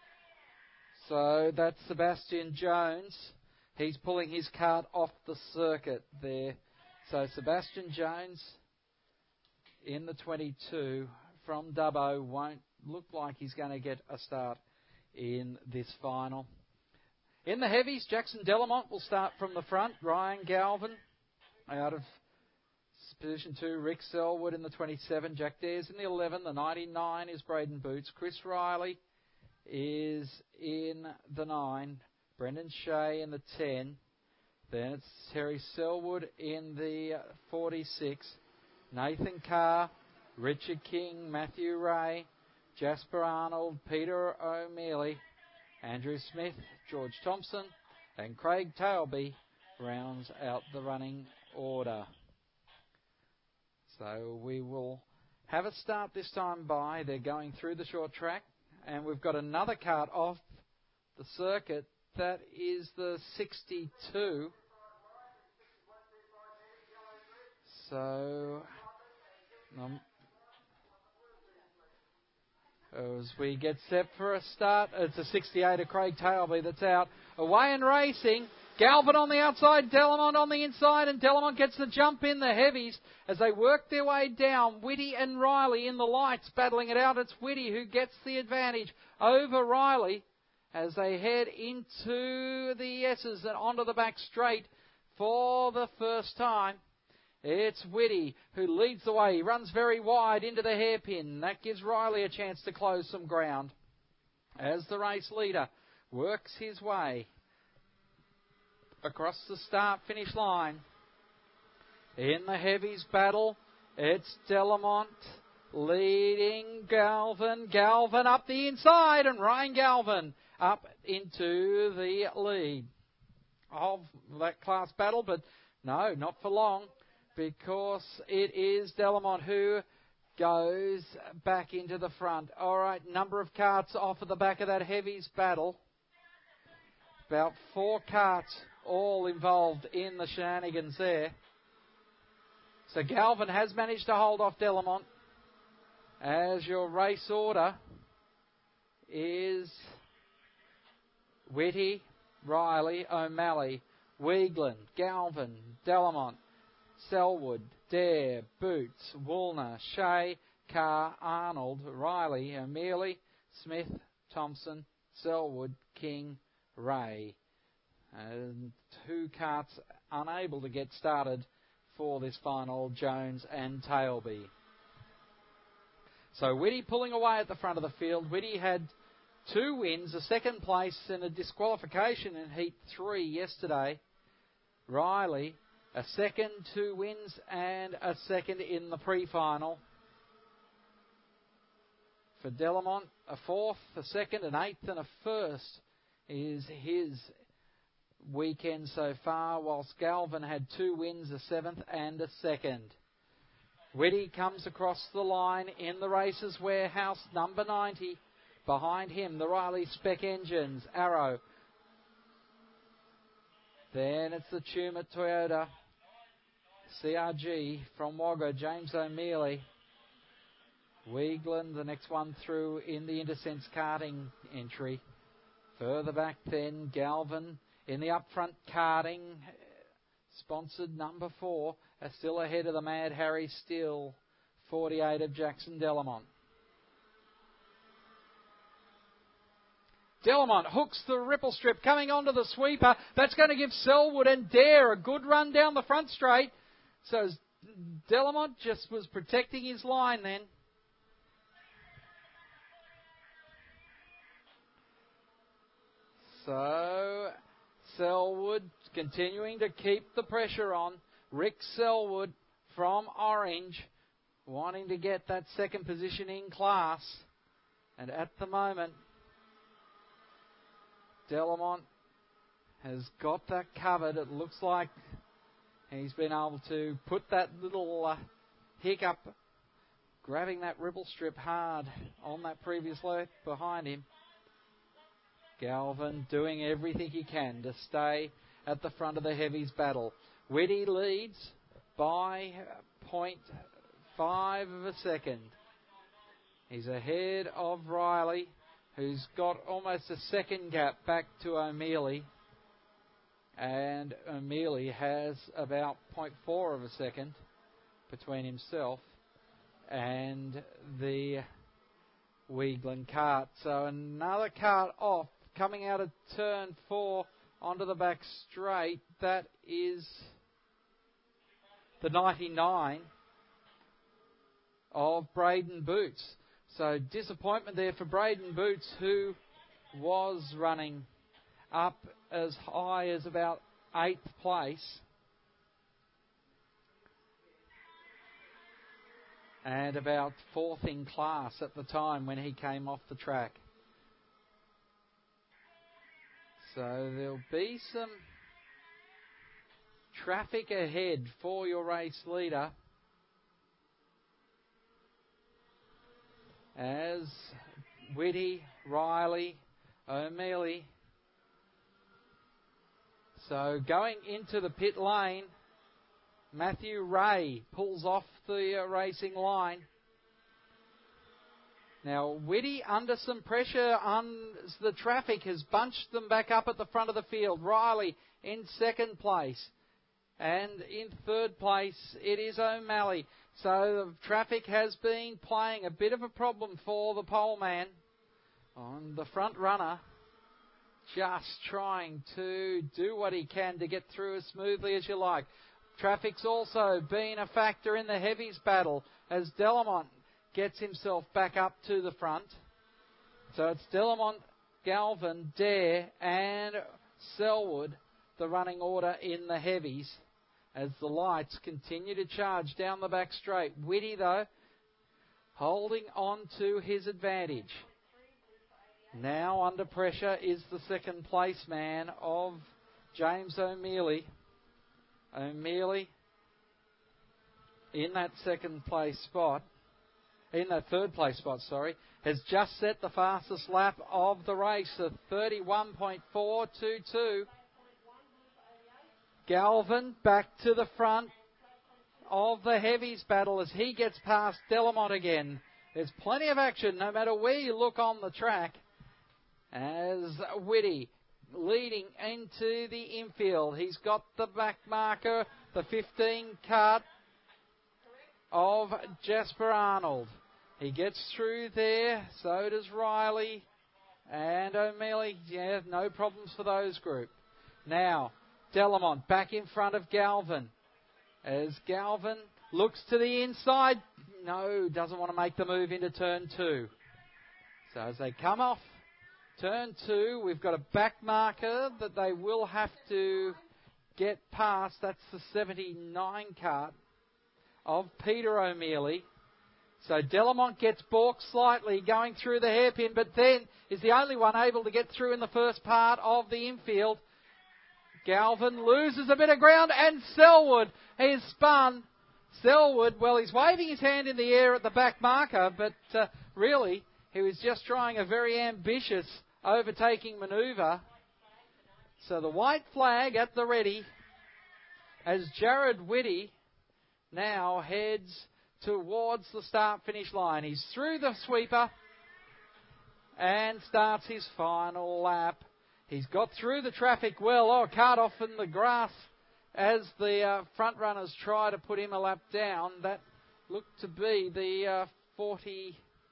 So that's Sebastian Jones. He's pulling his cart off the circuit there. So Sebastian Jones in the twenty-two from Dubbo won't look like he's going to get a start in this final. In the heavies, Jackson Delamont will start from the front. Ryan Galvin out of position two. Rick Selwood in the twenty-seven. Jack Dares in the eleven. The ninety-nine is Braden Boots. Chris Riley is in the nine. Brendan Shea in the ten. Then it's Terry Selwood in the forty-six. Nathan Carr, Richard King, Matthew Ray, Jasper Arnold, Peter O'Mealy, Andrew Smith, George Thompson, and Craig Tailby rounds out the running order. So we will have a start this time by. They're going through the short track, and we've got another cart off the circuit. That is the sixty-two. So, um, as we get set for a start, it's a sixty-eight of Craig Tailby that's out. Away and racing. Galvin on the outside, Delamont on the inside, and Delamont gets the jump in the heavies as they work their way down. Whitty and Riley in the lights battling it out. It's Whitty who gets the advantage over Riley as they head into the S's and onto the back straight for the first time. It's Whitty who leads the way. He runs very wide into the hairpin. That gives Riley a chance to close some ground as the race leader works his way across the start-finish line. In the heavies battle, it's Delamont leading Galvin. Galvin up the inside, and Ryan Galvin up into the lead of that class battle. But no, not for long, because it is Delamont who goes back into the front. All right, number of carts off at the back of that heavies battle. About four carts all involved in the shenanigans there. So Galvin has managed to hold off Delamont, as your race order is Whitty, Riley, O'Malley, Weigland, Galvin, Delamont, Selwood, Dare, Boots, Woolner, Shea, Carr, Arnold, Riley, O'Mealy, Smith, Thompson, Selwood, King, Ray. And two carts unable to get started for this final, Jones and Tailby. So Whitty pulling away at the front of the field. Whitty had two wins, a second place and a disqualification in Heat three yesterday. Riley, a second, two wins and a second in the pre-final. For Delamont, a fourth, a second, an eighth and a first is his weekend so far, whilst Galvin had two wins, a seventh and a second. Whitty comes across the line in the Racers Warehouse, number ninety. Behind him, the Riley Spec Engines, Arrow. Then it's the Tumut Toyota. C R G from Wagga, James O'Mealy. Weagland, the next one through in the Intersense karting entry. Further back then, Galvin in the upfront karting. Sponsored number four. Are still ahead of the Mad Harry Steele. forty-eight of Jackson Delamont. Delamont hooks the ripple strip, coming onto the sweeper. That's going to give Selwood and Dare a good run down the front straight. So Delamont just was protecting his line then. So Selwood continuing to keep the pressure on. Rick Selwood from Orange wanting to get that second position in class. And at the moment, Delamont has got that covered. It looks like he's been able to put that little uh, hiccup, grabbing that ripple strip hard on that previous lap behind him. Galvin doing everything he can to stay at the front of the heavies battle. Whitty leads by point five of a second. He's ahead of Riley, who's got almost a second gap back to O'Mealy. And O'Mealy has about point four of a second between himself and the Weagland cart. So another cart off, coming out of turn four onto the back straight. That is the ninety-nine of Braden Boots. So disappointment there for Braden Boots, who was running up as high as about eighth place. And about fourth in class at the time when he came off the track. So there'll be some traffic ahead for your race leader, as Whitty, Riley, O'Mealy. So going into the pit lane, Matthew Ray pulls off the uh, racing line. Now Whitty under some pressure on the traffic has bunched them back up at the front of the field. Riley in second place. And in third place it is O'Malley. So the traffic has been playing a bit of a problem for the pole man on the front runner. Just trying to do what he can to get through as smoothly as you like. Traffic's also been a factor in the heavies battle as Delamont gets himself back up to the front. So it's Delamont, Galvin, Dare and Selwood, the running order in the heavies, as the lights continue to charge down the back straight. Whitty, though, holding on to his advantage. Now under pressure is the second place man of James O'Mealy. O'Mealy in that second place spot, in that third place spot, sorry, has just set the fastest lap of the race at thirty-one point four two two. Galvin back to the front of the heavies battle as he gets past Delamont again. There's plenty of action no matter where you look on the track, as Whitty leading into the infield. He's got the back marker, the fifteen cart of Jasper Arnold. He gets through there, so does Riley and O'Mealy. Yeah, no problems for those group. Now, Delamont back in front of Galvin, as Galvin looks to the inside. No, doesn't want to make the move into turn two. So as they come off turn two, we've got a back marker that they will have to get past. That's the seventy-nine cart of Peter O'Mealy. So Delamont gets balked slightly going through the hairpin, but then is the only one able to get through in the first part of the infield. Galvin loses a bit of ground, and Selwood is spun. Selwood, well, he's waving his hand in the air at the back marker, but uh, really he was just trying a very ambitious overtaking manoeuvre. So the white flag at the ready as Jared Whitty now heads towards the start-finish line. He's through the sweeper and starts his final lap. He's got through the traffic well. Oh, cart off in the grass as the uh, front runners try to put him a lap down. That looked to be the uh, forty,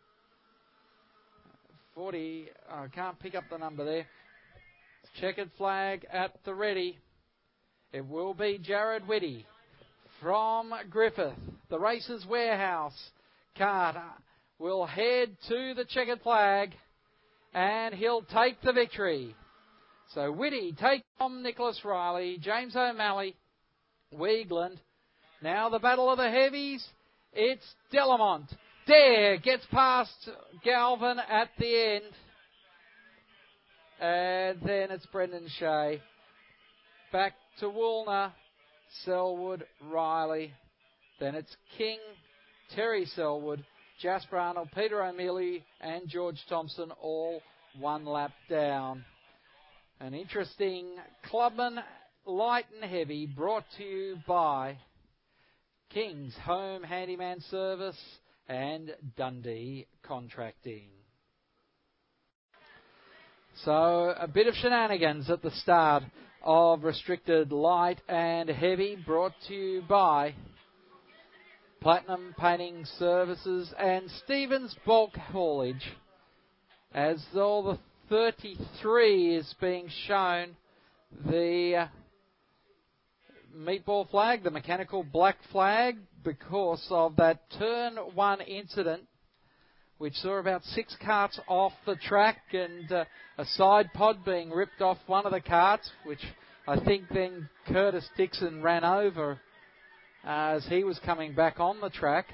forty, I can't pick up the number there. Checkered flag at the ready. It will be Jared Whitty from Griffith. The Racers Warehouse cart will head to the checkered flag and he'll take the victory. So Whitty take on Nicholas Riley, James O'Malley, Weagland. Now the battle of the heavies. It's Delamont. Dare gets past Galvin at the end. And then it's Brendan Shea. Back to Woolner, Selwood, Riley. Then it's King, Terry Selwood, Jasper Arnold, Peter O'Mealy and George Thompson all one lap down. An interesting Clubman light and heavy brought to you by King's Home Handyman Service and Dundee Contracting. So a bit of shenanigans at the start of Restricted Light and Heavy brought to you by Platinum Painting Services and Stevens Bulk Haulage. As all the thirty-three is being shown, the meatball flag, the mechanical black flag, because of that turn one incident, which saw about six carts off the track and uh, a side pod being ripped off one of the carts, which I think then Curtis Dixon ran over uh, as he was coming back on the track.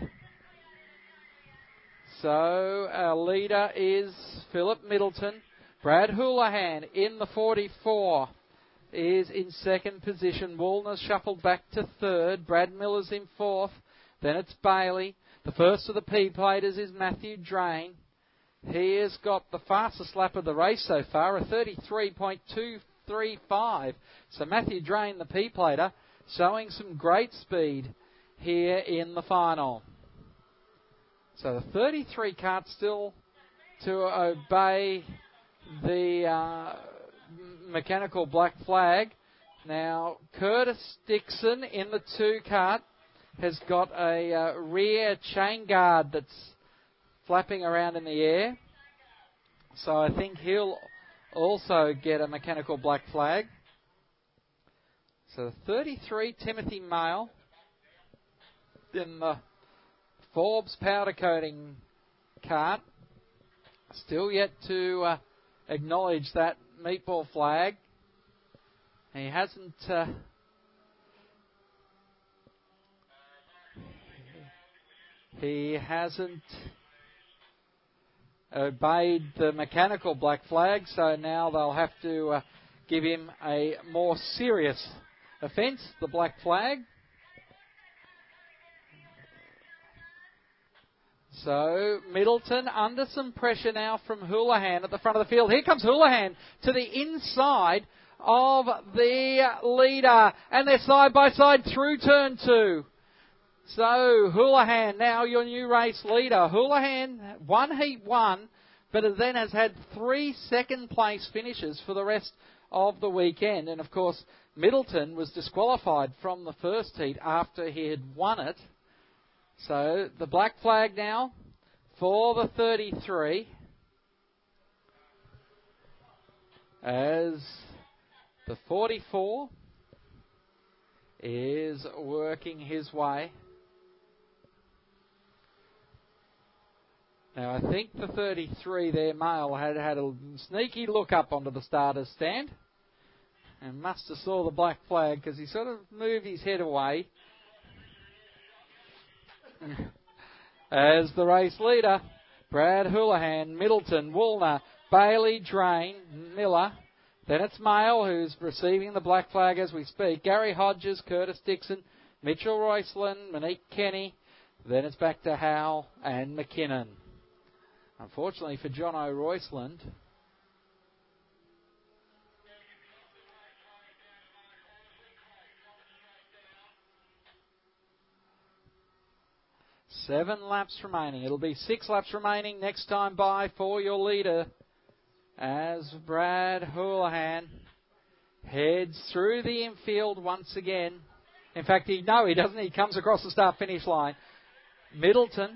So our leader is Philip Middleton. Brad Houlihan in the forty-four is in second position. Woolner's shuffled back to third. Brad Miller's in fourth. Then it's Bailey. The first of the P-platers is Matthew Drain. He has got the fastest lap of the race so far, a thirty-three point two three five. So Matthew Drain, the P-plater, showing some great speed here in the final. So the thirty-three cart still to obey the uh, mechanical black flag. Now Curtis Dixon in the two cart has got a uh, rear chain guard that's flapping around in the air. So I think he'll also get a mechanical black flag. So the thirty-three, Timothy Mail. In the Forbes powder coating cart. Still yet to uh, acknowledge that meatball flag. He hasn't... Uh, He hasn't obeyed the mechanical black flag, so now they'll have to uh, give him a more serious offence, the black flag. So Middleton under some pressure now from Houlihan at the front of the field. Here comes Houlihan to the inside of the leader, and they're side by side through turn two. So Houlihan, now your new race leader. Houlihan won heat one, but then has had three second place finishes for the rest of the weekend. And of course, Middleton was disqualified from the first heat after he had won it. So the black flag now for the thirty-three. As the forty-four is working his way. Now, I think the thirty-three there, Male, had had a sneaky look up onto the starter's stand and must have saw the black flag because he sort of moved his head away. As the race leader, Brad Houlihan, Middleton, Woolner, Bailey, Drain, Miller. Then it's Male who's receiving the black flag as we speak. Gary Hodges, Curtis Dixon, Mitchell Royceland, Monique Kenny. Then it's back to Howe and McKinnon. Unfortunately for John O'Royceland, Seven laps remaining. It'll be six laps remaining next time by for your leader as Brad Houlihan heads through the infield once again. In fact, he no, he doesn't. He comes across the start-finish line. Middleton.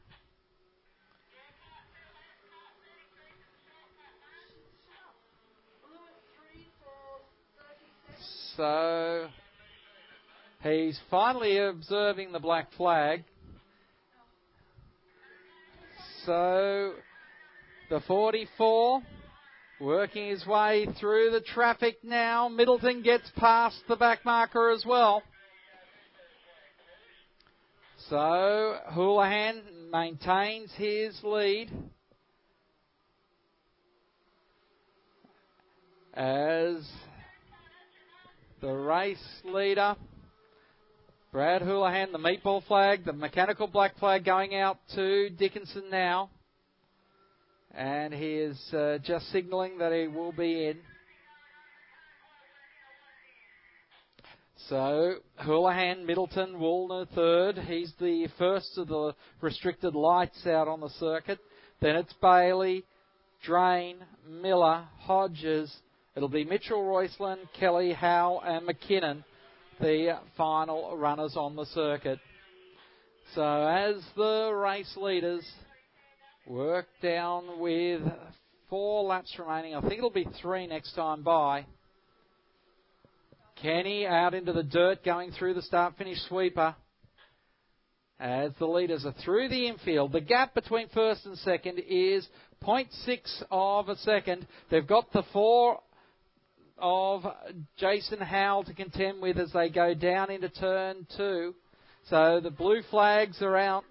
So he's finally observing the black flag. So the forty-four working his way through the traffic now. Middleton gets past the back marker as well. So Houlihan maintains his lead as the race leader, Brad Houlihan, the meatball flag, the mechanical black flag going out to Dickinson now. And he is uh, just signalling that he will be in. So Houlihan, Middleton, Woolner third. He's the first of the restricted lights out on the circuit. Then it's Bailey, Drain, Miller, Hodges. It'll be Mitchell, Roysland, Kelly, Howell and McKinnon, the final runners on the circuit. So as the race leaders work down with four laps remaining, I think it'll be three next time by. Kenny out into the dirt going through the start-finish sweeper as the leaders are through the infield. The gap between first and second is zero point six of a second. They've got the four of Jason Howell to contend with as they go down into turn two. So the blue flags are out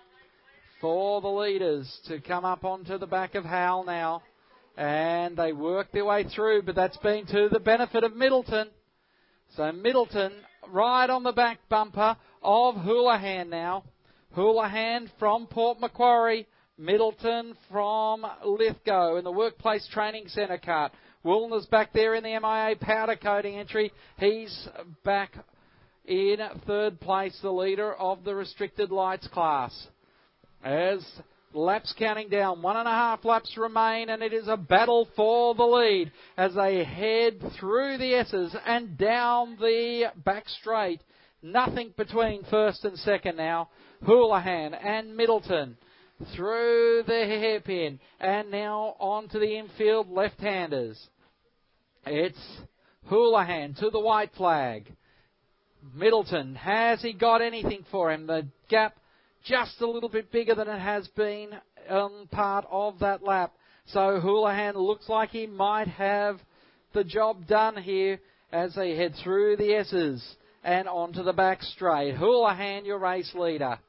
for the leaders to come up onto the back of Howell now. And they work their way through, but that's been to the benefit of Middleton. So Middleton right on the back bumper of Houlihan now. Houlihan from Port Macquarie. Middleton from Lithgow in the Workplace Training Centre cart. Woolner's back there in the M I A powder coating entry. He's back in third place, the leader of the restricted lights class. As laps counting down, one and a half laps remain, and it is a battle for the lead as they head through the S's and down the back straight. Nothing between first and second now. Houlihan and Middleton through the hairpin and now onto the infield left-handers. It's Houlihan to the white flag. Middleton, has he got anything for him? The gap just a little bit bigger than it has been on part of that lap. So Houlihan looks like he might have the job done here as they head through the S's and onto the back straight. Houlihan, your race leader.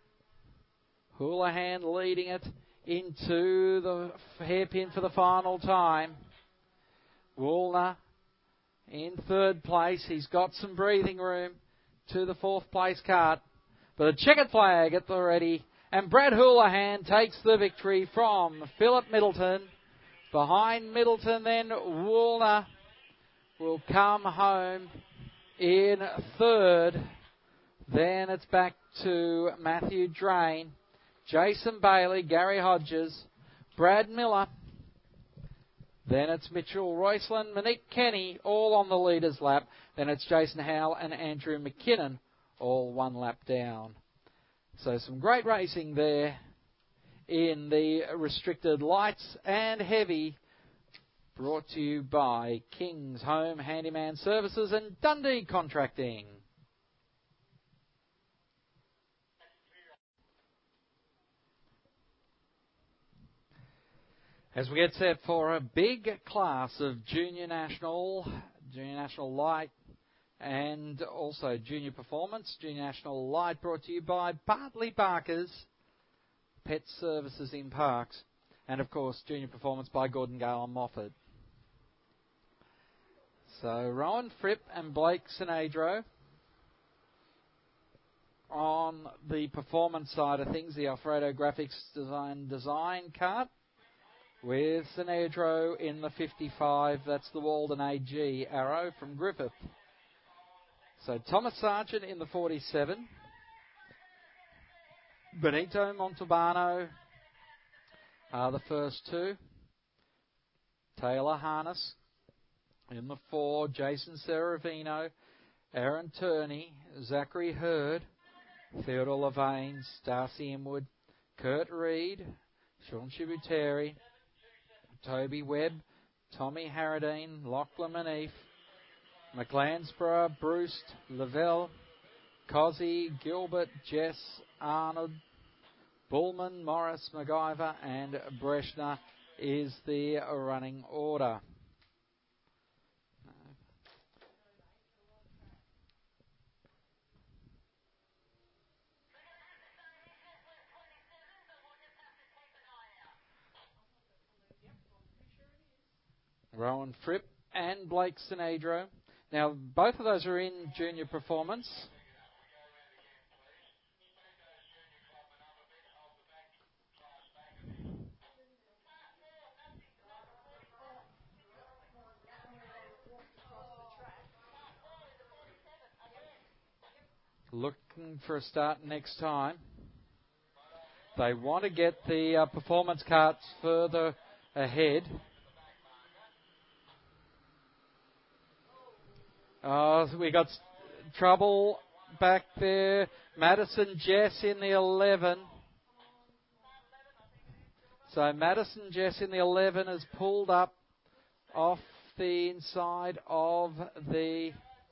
Houlihan leading it into the hairpin for the final time. Woolner in third place. He's got some breathing room to the fourth place cart. But a checkered flag at the ready. And Brad Houlihan takes the victory from Philip Middleton. Behind Middleton then Woolner will come home in third. Then it's back to Matthew Drain, Jason Bailey, Gary Hodges, Brad Miller. Then it's Mitchell Roysland, Monique Kenny, all on the leader's lap. Then it's Jason Howell and Andrew McKinnon, all one lap down. So some great racing there in the restricted lights and heavy, brought to you by King's Home Handyman Services and Dundee Contracting. As we get set for a big class of Junior National, Junior National Light, and also Junior Performance. Junior National Light brought to you by Bartley Barkers, Pet Services in Parks, and of course Junior Performance by Gordon Gale and Moffat. So Rowan Fripp and Blake Sinadro on the performance side of things, the Alfredo Graphics Design Design cart. With Sinadro in the fifty-five, that's the Walden A G Arrow from Griffith. So Thomas Sargent in the forty-seven. Benito, Montalbano are the first two. Taylor Harness in the four. Jason Seravino, Aaron Turney, Zachary Hurd, Theodore Levain, Darcy Inwood, Kurt Reed, Sean Chibuteri, Toby Webb, Tommy Harradine, Lachlan Manif, McLansborough, Bruce, Lavelle, Cozzy, Gilbert, Jess, Arnold, Bullman, Morris, MacGyver and Breshner is the running order. Rowan Fripp and Blake Sinedro. Now, both of those are in junior performance. Looking for a start next time. They want to get the uh, performance carts further ahead. Oh, we got s- trouble back there. Madison Jess in the eleven. So Madison Jess in the eleven has pulled up off the inside of the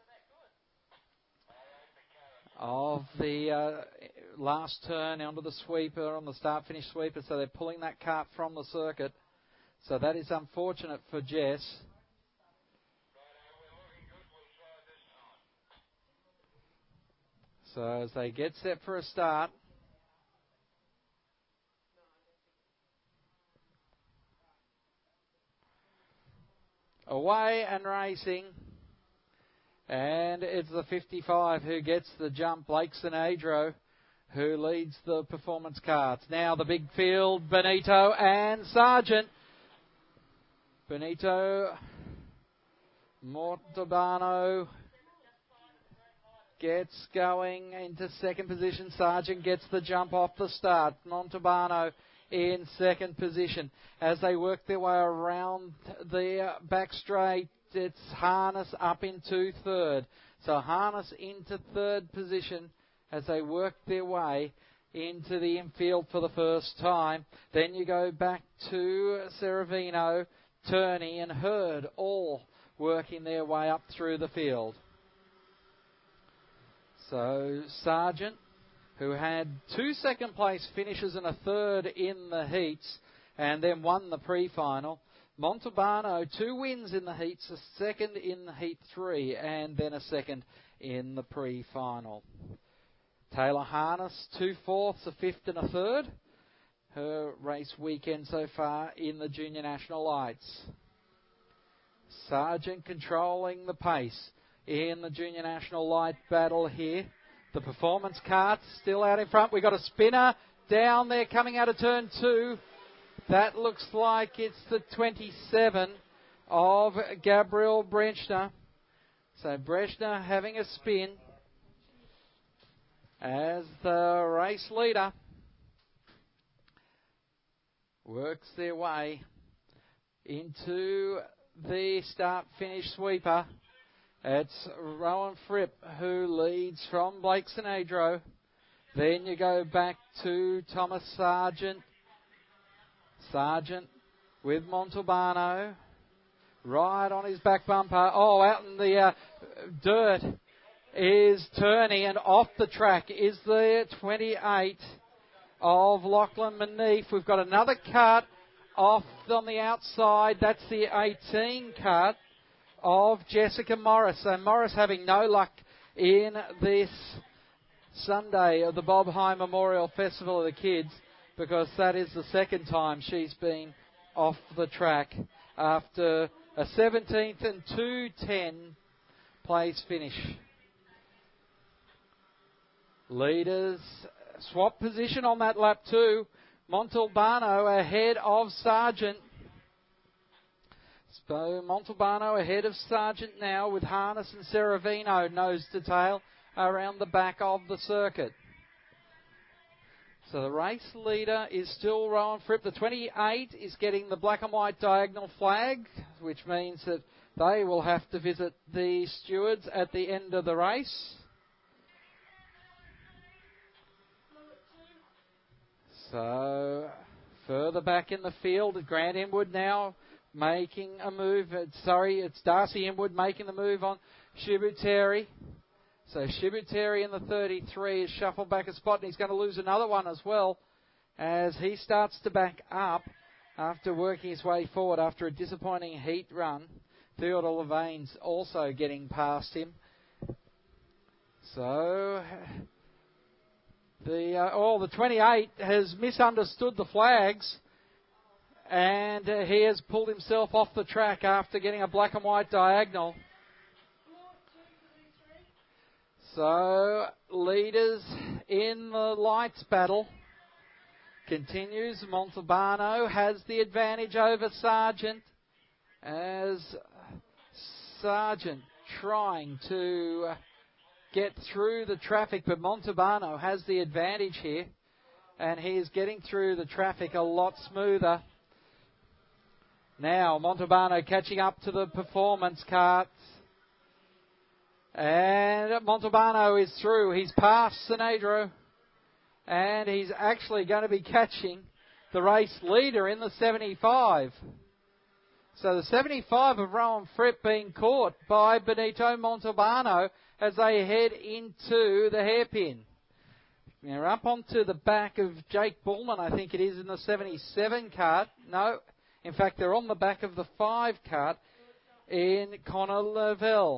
of the uh, last turn onto the sweeper, on the start-finish sweeper. So they're pulling that cart from the circuit. So that is unfortunate for Jess. So as they get set for a start. Away and racing. And it's the fifty-five who gets the jump, Blake Sinedro, who leads the performance carts. Now the big field, Benito and Sargent. Benito, Montalbano gets going into second position. Sargent gets the jump off the start. Montalbano in second position. As they work their way around the back straight, it's Harness up into third. So Harness into third position as they work their way into the infield for the first time. Then you go back to Seravino, Turney and Hurd, all working their way up through the field. So Sargent, who had two second place finishes and a third in the heats and then won the pre-final. Montalbano, two wins in the heats, a second in the heat three and then a second in the pre-final. Taylor Harness, two fourths, a fifth and a third. Her race weekend so far in the Junior National Lights. Sargent controlling the pace in the Junior National Light battle here. The performance carts still out in front. We've got a spinner down there coming out of turn two. That looks like it's the twenty-seven of Gabriel Brechner. So Brechner having a spin as the race leader works their way into the start-finish sweeper. It's Rowan Fripp who leads from Blake Sinedro. Then you go back to Thomas Sargent. Sargent with Montalbano. Right on his back bumper. Oh, out in the uh, dirt is Turney, and off the track is the twenty-eight of Lachlan Manif. We've got another cart off on the outside. That's the eighteen cart of Jessica Morris. So Morris having no luck in this Sunday of the Bob High Memorial Festival of the Kids, because that is the second time she's been off the track after a seventeenth and two ten place finish. Leaders swap position on that lap too. Montalbano ahead of Sargent. So Montalbano ahead of Sargent now, with Harness and Seravino nose to tail around the back of the circuit. So the race leader is still Rowan Fripp. The twenty-eight is getting the black and white diagonal flag, which means that they will have to visit the stewards at the end of the race. So further back in the field, Grant Inwood now making a move. Sorry, it's Darcy Inwood making the move on Shibuteri. So Shibuteri in the thirty-three is shuffled back a spot, and he's going to lose another one as well as he starts to back up after working his way forward after a disappointing heat run. Theodore Levaine's also getting past him. So the uh, oh, the twenty-eight has misunderstood the flags, and uh, he has pulled himself off the track after getting a black and white diagonal. So, leaders in the lights battle continues. Montalbano has the advantage over Sargent as Sargent trying to get through the traffic, but Montalbano has the advantage here, and he is getting through the traffic a lot smoother. Now, Montalbano catching up to the performance carts. And Montalbano is through. He's past Sinedro. And he's actually going to be catching the race leader in the seventy-five. So the seventy-five of Rowan Fripp being caught by Benito Montalbano as they head into the hairpin. They're up onto the back of Jake Bullman, I think it is, in the seventy-seven cart. No, in fact, they're on the back of the five cart in Connor Lavelle.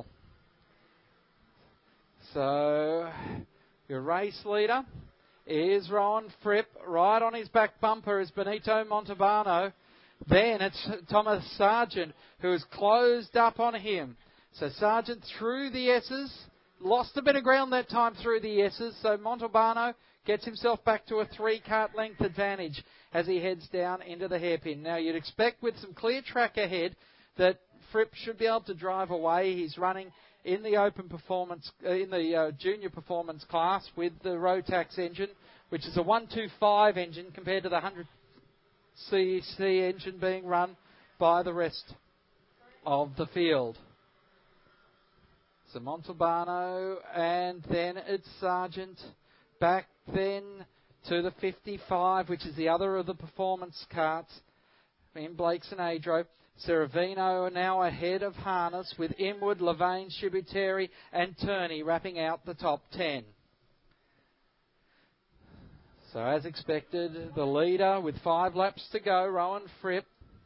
So, your race leader is Rowan Fripp. Right on his back bumper is Benito Montalbano. Then it's Thomas Sargent, who has closed up on him. So Sargent through the S's. Lost a bit of ground that time through the S's. So Montalbano gets himself back to a three-cart length advantage as he heads down into the hairpin. Now, you'd expect with some clear track ahead that Fripp should be able to drive away. He's running in the open performance, uh, in the uh, junior performance class with the Rotax engine, which is a one twenty-five engine compared to the one hundred C C engine being run by the rest of the field. So Montalbano, and then it's Sargent. Back then to the fifty-five, which is the other of the performance carts in Blakes and Adro. Cervino are now ahead of Harness with Inwood, Levain, Shibuteri and Turney wrapping out the top ten. So as expected, the leader with five laps to go, Rowan Fripp,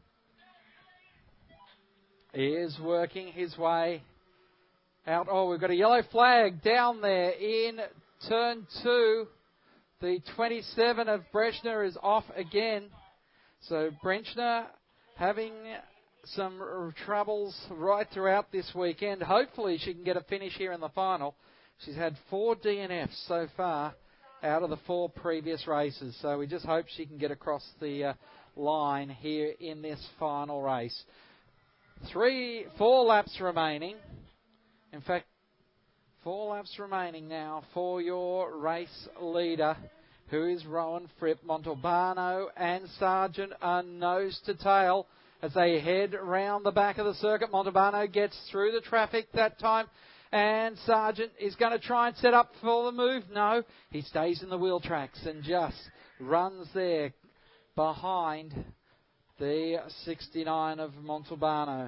is working his way out. Oh, we've got a yellow flag down there in turn two. The twenty-seven of Brechner is off again. So Brechner having some r- troubles right throughout this weekend. Hopefully she can get a finish here in the final. She's had four D N Fs so far out of the four previous races. So we just hope she can get across the uh, line here in this final race. Three, four laps remaining. In fact, four laps remaining now for your race leader, who is Rowan Fripp. Montalbano and Sargent are nose to tail as they head round the back of the circuit. Montalbano gets through the traffic that time, and Sargent is going to try and set up for the move. No, he stays in the wheel tracks and just runs there behind the sixty-nine of Montalbano.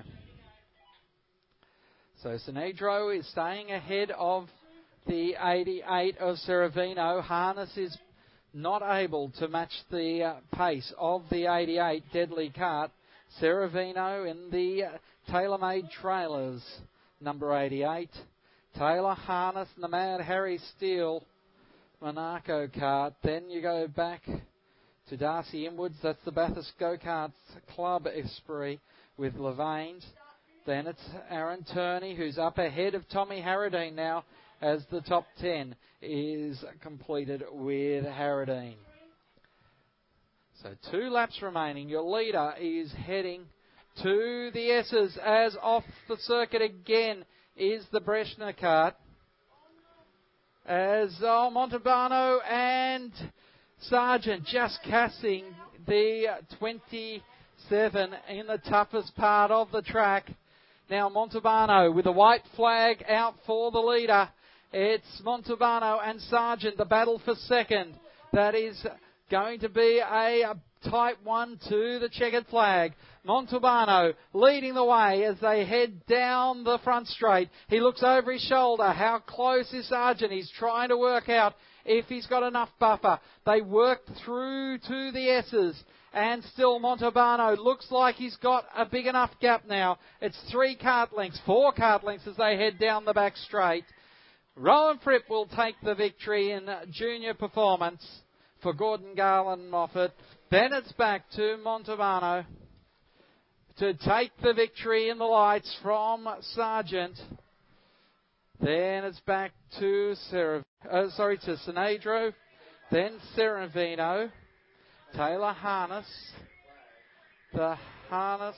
So Sinedro is staying ahead of the eighty-eight of Cervino. Harness is not able to match the uh, pace of the eighty-eight Deadly Cart. Cervino in the uh, TaylorMade Trailers, number eighty-eight. Taylor, Harness, and the Mad Harry Steele Monaco cart. Then you go back to Darcy Inwoods. That's the Bathurst Go-Karts Club Esprit with Levain's. Then it's Aaron Turney, who's up ahead of Tommy Harradine now as the top ten is completed with Harradine. So two laps remaining. Your leader is heading to the S's as off the circuit again is the Brechner cart. As oh, Montalbano and Sargent just casting the twenty-seven in the toughest part of the track. Now Montalbano with a white flag out for the leader. It's Montalbano and Sargent, the battle for second. That is going to be a tight one to the checkered flag. Montalbano leading the way as they head down the front straight. He looks over his shoulder. How close is Sargent? He's trying to work out if he's got enough buffer. They work through to the S's. And still Montalbano looks like he's got a big enough gap now. It's three cart lengths, four cart lengths as they head down the back straight. Rowan Fripp will take the victory in junior performance for Gordon Garland Moffat. Then it's back to Montalbano to take the victory in the lights from Sargent. Then it's back to Serav- uh, sorry to Sinedro. Then Seravino. Taylor Harness. The Harness.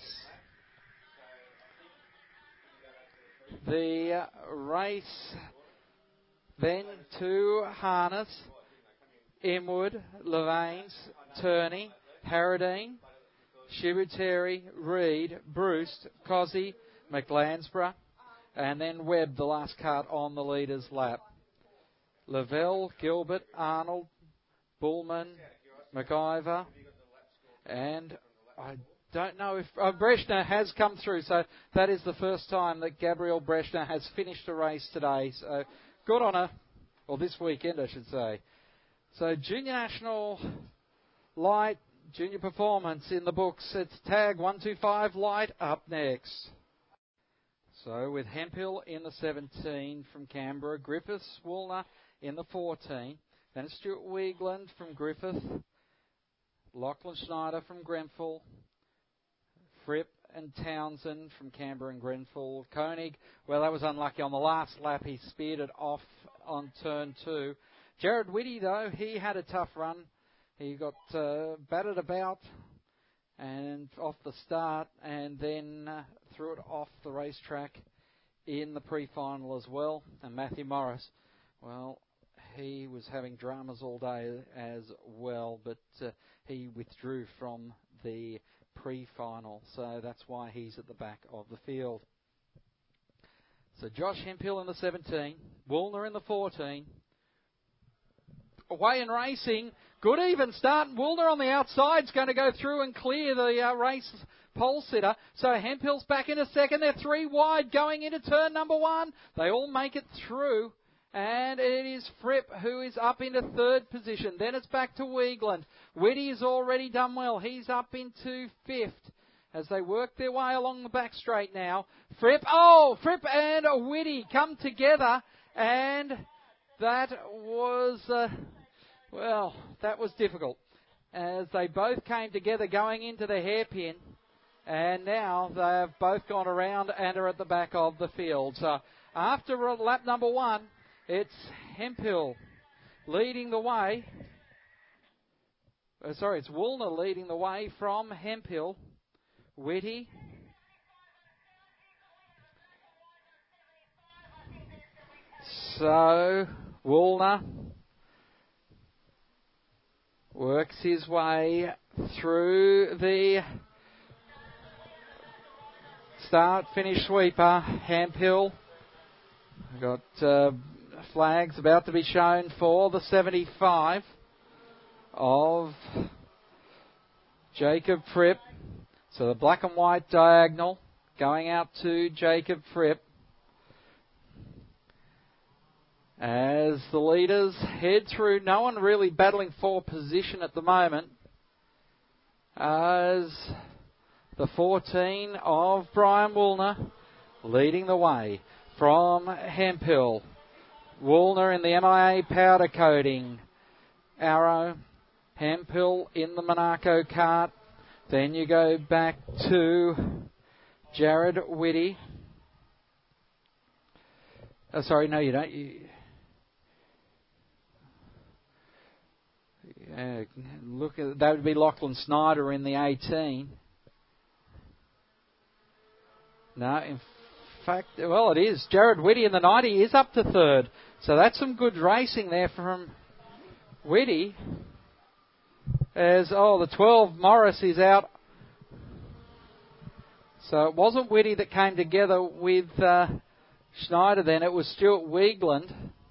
The uh, race. Then to Harness. Inwood, Levains, Turney, Harradine, Shibuteri, Reed, Bruce, Cozzy, McLansborough, and then Webb, the last cart on the leader's lap. Lavelle, Gilbert, Arnold, Bullman, MacIver, and I don't know if oh, Breshner has come through, so that is the first time that Gabrielle Breshner has finished a race today. So good on her, or this weekend I should say. So Junior National Light, Junior Performance in the books. It's tag one two five Light up next. So with Hemphill in the seventeen from Canberra, Griffiths, Woolner in the fourteen, then Stuart Wiegland from Griffith, Lachlan Schneider from Grenfell, Fripp and Townsend from Canberra and Grenfell, Koenig, well that was unlucky on the last lap, he speared it off on turn two. Jared Whitty, though, he had a tough run. He got uh, battered about and off the start and then uh, threw it off the racetrack in the pre-final as well. And Matthew Morris, well, he was having dramas all day as well, but uh, he withdrew from the pre-final, so that's why he's at the back of the field. So Josh Hemphill in the seventeen, Woolner in the fourteen. Away in racing, good even start. Woolner on the outside is going to go through and clear the uh, race pole sitter. So Hemphill's back into second. They're three wide going into turn number one. They all make it through. And it is Fripp who is up into third position. Then it's back to Wiegland. Whitty has already done well. He's up into fifth as they work their way along the back straight now. Fripp, oh, Fripp and Whitty come together, and that was, uh, well, that was difficult as they both came together going into the hairpin, and now they have both gone around and are at the back of the field. So after lap number one, it's Hemphill leading the way. Uh, sorry, it's Woolner leading the way from Hemphill. Whitty. So Woolner works his way through the start-finish sweeper. Hemphill got uh, flags about to be shown for the seventy-five of Jacob Fripp. So the black and white diagonal going out to Jacob Fripp. As the leaders head through, no one really battling for position at the moment. As the fourteen of Brian Woolner leading the way from Hemphill. Woolner in the M I A powder coating. Arrow. Hemphill in the Monaco cart. Then you go back to Jared Whitty. Oh, sorry, no, you don't. You, uh, look at that would be Lachlan Snyder in the eighteen. No, in fact, well, it is. Jared Whitty in the ninety is up to third. So that's some good racing there from Whitty. As, oh, the twelve, Morris, is out. So it wasn't Whitty that came together with uh, Schneider then. It was Stuart Wiegland.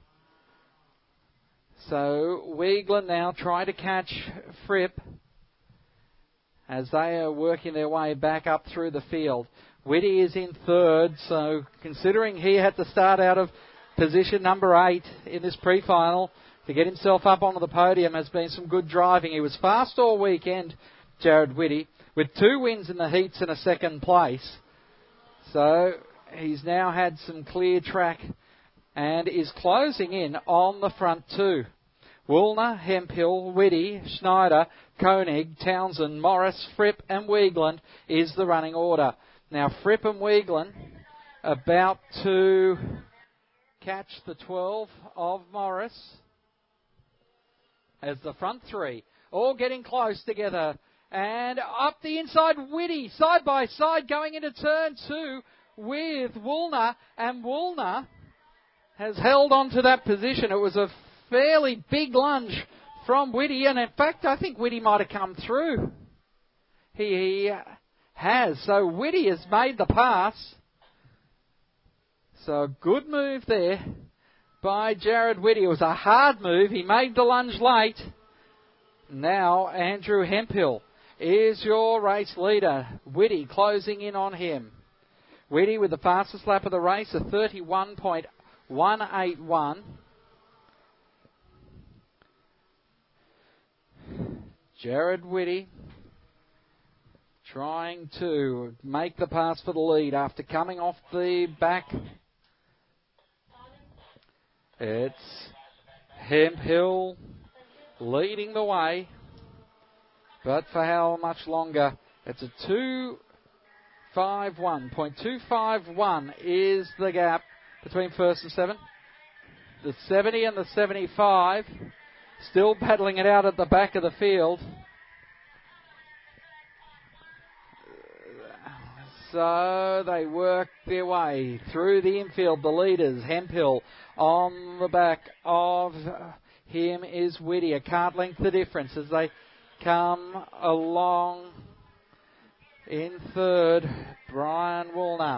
So Wiegland now trying to catch Fripp as they are working their way back up through the field. Whitty is in third, so considering he had to start out of position number eight in this pre-final to get himself up onto the podium has been some good driving. He was fast all weekend, Jared Whitty, with two wins in the heats and a second place. So he's now had some clear track and is closing in on the front two. Woolner, Hemphill, Whitty, Schneider, Koenig, Townsend, Morris, Fripp and Wiegland is the running order. Now Fripp and Wiegland about to catch the twelve of Morris as the front three all getting close together. And up the inside, Whitty, side by side, going into turn two with Woolner. And Woolner has held on to that position. It was a fairly big lunge from Whitty. And in fact, I think Whitty might have come through. He, he has. So Whitty has made the pass. So a good move there by Jared Whitty. It was a hard move. He made the lunge late. Now Andrew Hemphill is your race leader. Whitty closing in on him. Whitty with the fastest lap of the race, a thirty-one point one eight one. Jared Whitty trying to make the pass for the lead after coming off the back. It's Hemphill leading the way. But for how much longer? It's a two fifty-one point two five one is the gap between first and seven. The seventy and the seventy-five still battling it out at the back of the field. So they work their way through the infield. The leaders, Hemphill on the back of him is Whitty. A cart length the difference as they come along in third, Brian Woolner.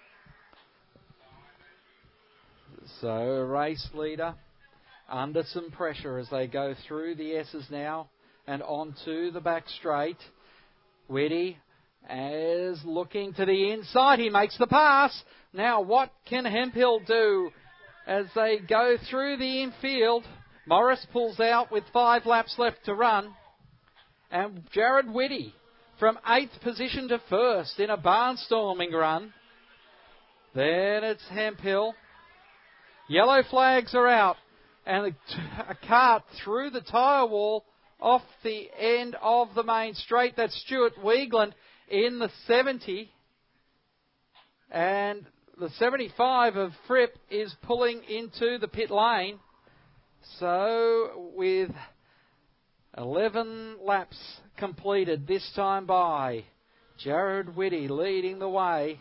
So race leader under some pressure as they go through the S's now and onto the back straight. Whitty is looking to the inside. He makes the pass. Now what can Hemphill do as they go through the infield? Morris pulls out with five laps left to run. And Jared Whitty from eighth position to first in a barnstorming run. Then it's Hemphill. Yellow flags are out. And a, a cart through the tyre wall off the end of the main straight. That's Stuart Wiegland in the seventy. And the seventy-five of Fripp is pulling into the pit lane. So with eleven laps completed this time by Jared Whitty leading the way.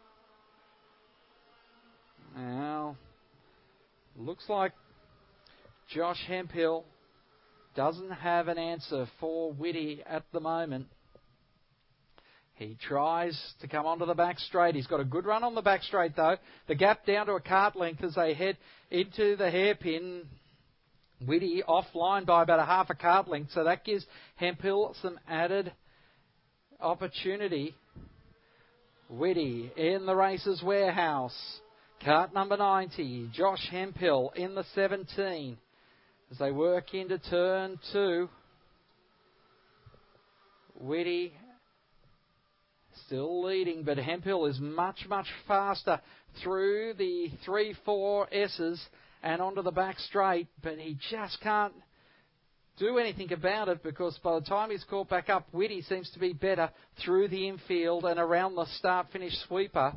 Now, looks like Josh Hemphill doesn't have an answer for Whitty at the moment. He tries to come onto the back straight. He's got a good run on the back straight though. The gap down to a cart length as they head into the hairpin. Whitty offline by about a half a cart length, so that gives Hemphill some added opportunity. Whitty in the races warehouse. Cart number ninety, Josh Hemphill in the seventeen. As they work into turn two. Whitty still leading, but Hemphill is much, much faster through the three, four S's and onto the back straight, but he just can't do anything about it because by the time he's caught back up, Whitty seems to be better through the infield and around the start-finish sweeper.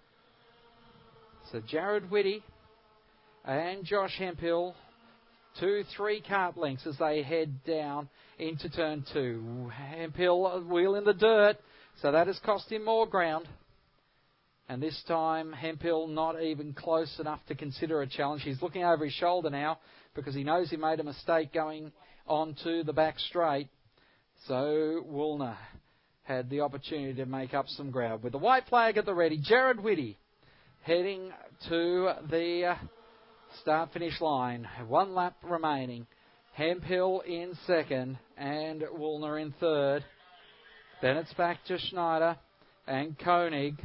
So Jared Whitty and Josh Hemphill, two, three cart lengths as they head down into turn two. Hemphill wheel in the dirt, so that has cost him more ground. And this time, Hemphill not even close enough to consider a challenge. He's looking over his shoulder now because he knows he made a mistake going onto the back straight. So Woolner had the opportunity to make up some ground. With the white flag at the ready, Jared Whitty heading to the uh, start-finish line. One lap remaining. Hemphill in second and Woolner in third. Then it's back to Schneider and Koenig.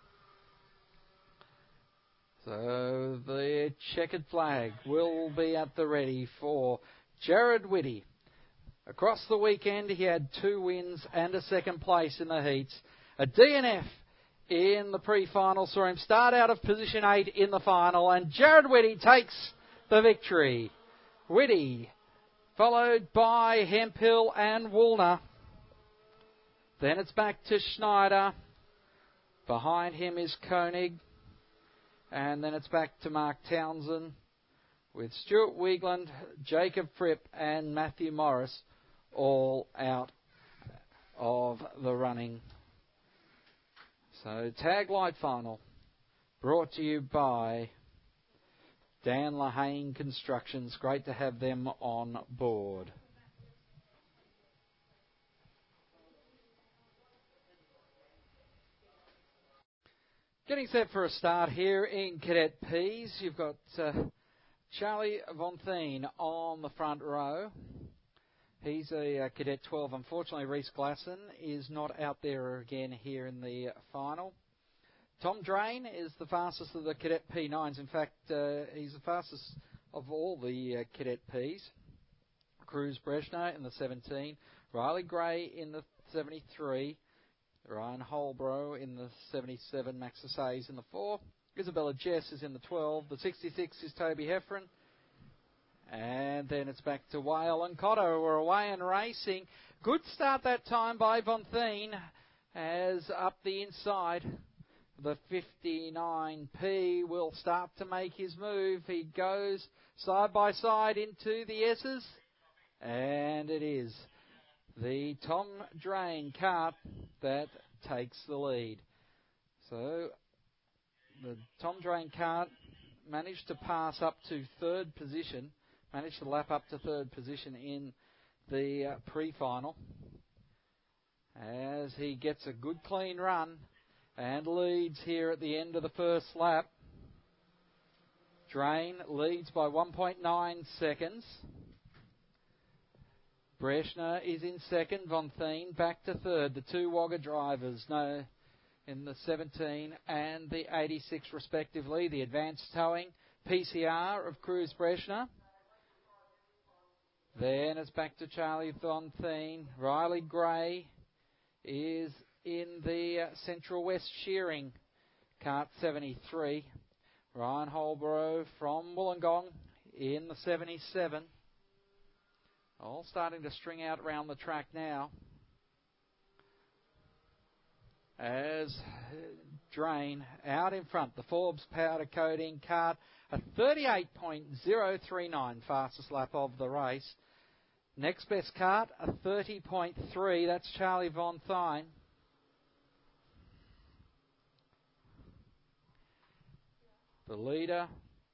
So the checkered flag will be at the ready for Jared Whitty. Across the weekend, he had two wins and a second place in the heats. A D N F in the pre-final saw him start out of position eight in the final, and Jared Whitty takes the victory. Whitty, followed by Hemphill and Woolner. Then it's back to Schneider. Behind him is Koenig. And then it's back to Mark Townsend with Stuart Wiegland, Jacob Fripp and Matthew Morris all out of the running. So Tag Light Final brought to you by Dan Lehane Constructions. Great to have them on board. Getting set for a start here in Cadet P's. You've got uh, Charlie Von Thien on the front row. He's a uh, Cadet twelve. Unfortunately, Reese Glasson is not out there again here in the final. Tom Drain is the fastest of the Cadet P nines. In fact, uh, he's the fastest of all the uh, Cadet P's. Cruz Breshner in the seventeen. Riley Gray in the seventy-three. Ryan Holbrow in the seventy-seven, Max Assays in the four. Isabella Jess is in the twelve. The sixty-six is Toby Heffron. And then it's back to Whale and Cotto, who are away and racing. Good start that time by Von Thien, as up the inside, the fifty-nine P will start to make his move. He goes side by side into the S's. And it is the Tom Drain cart that takes the lead. So the Tom Drain cart managed to pass up to third position, managed to lap up to third position in the uh, pre-final, as he gets a good clean run and leads here at the end of the first lap. Drain leads by one point nine seconds. Breshner is in second. Von Thien back to third. The two Wagga drivers no, in the seventeen and the eighty-six respectively. The advanced towing P C R of Cruz Breshner. Then it's back to Charlie Von Thien. Riley Gray is in the uh, Central West Shearing cart seventy-three. Ryan Holbrow from Wollongong in the seventy-seven. All starting to string out around the track now, as Drain out in front. The Forbes powder coating cart, a thirty-eight point oh three nine, fastest lap of the race. Next best cart, a thirty point three. That's Charlie Von Thien. The leader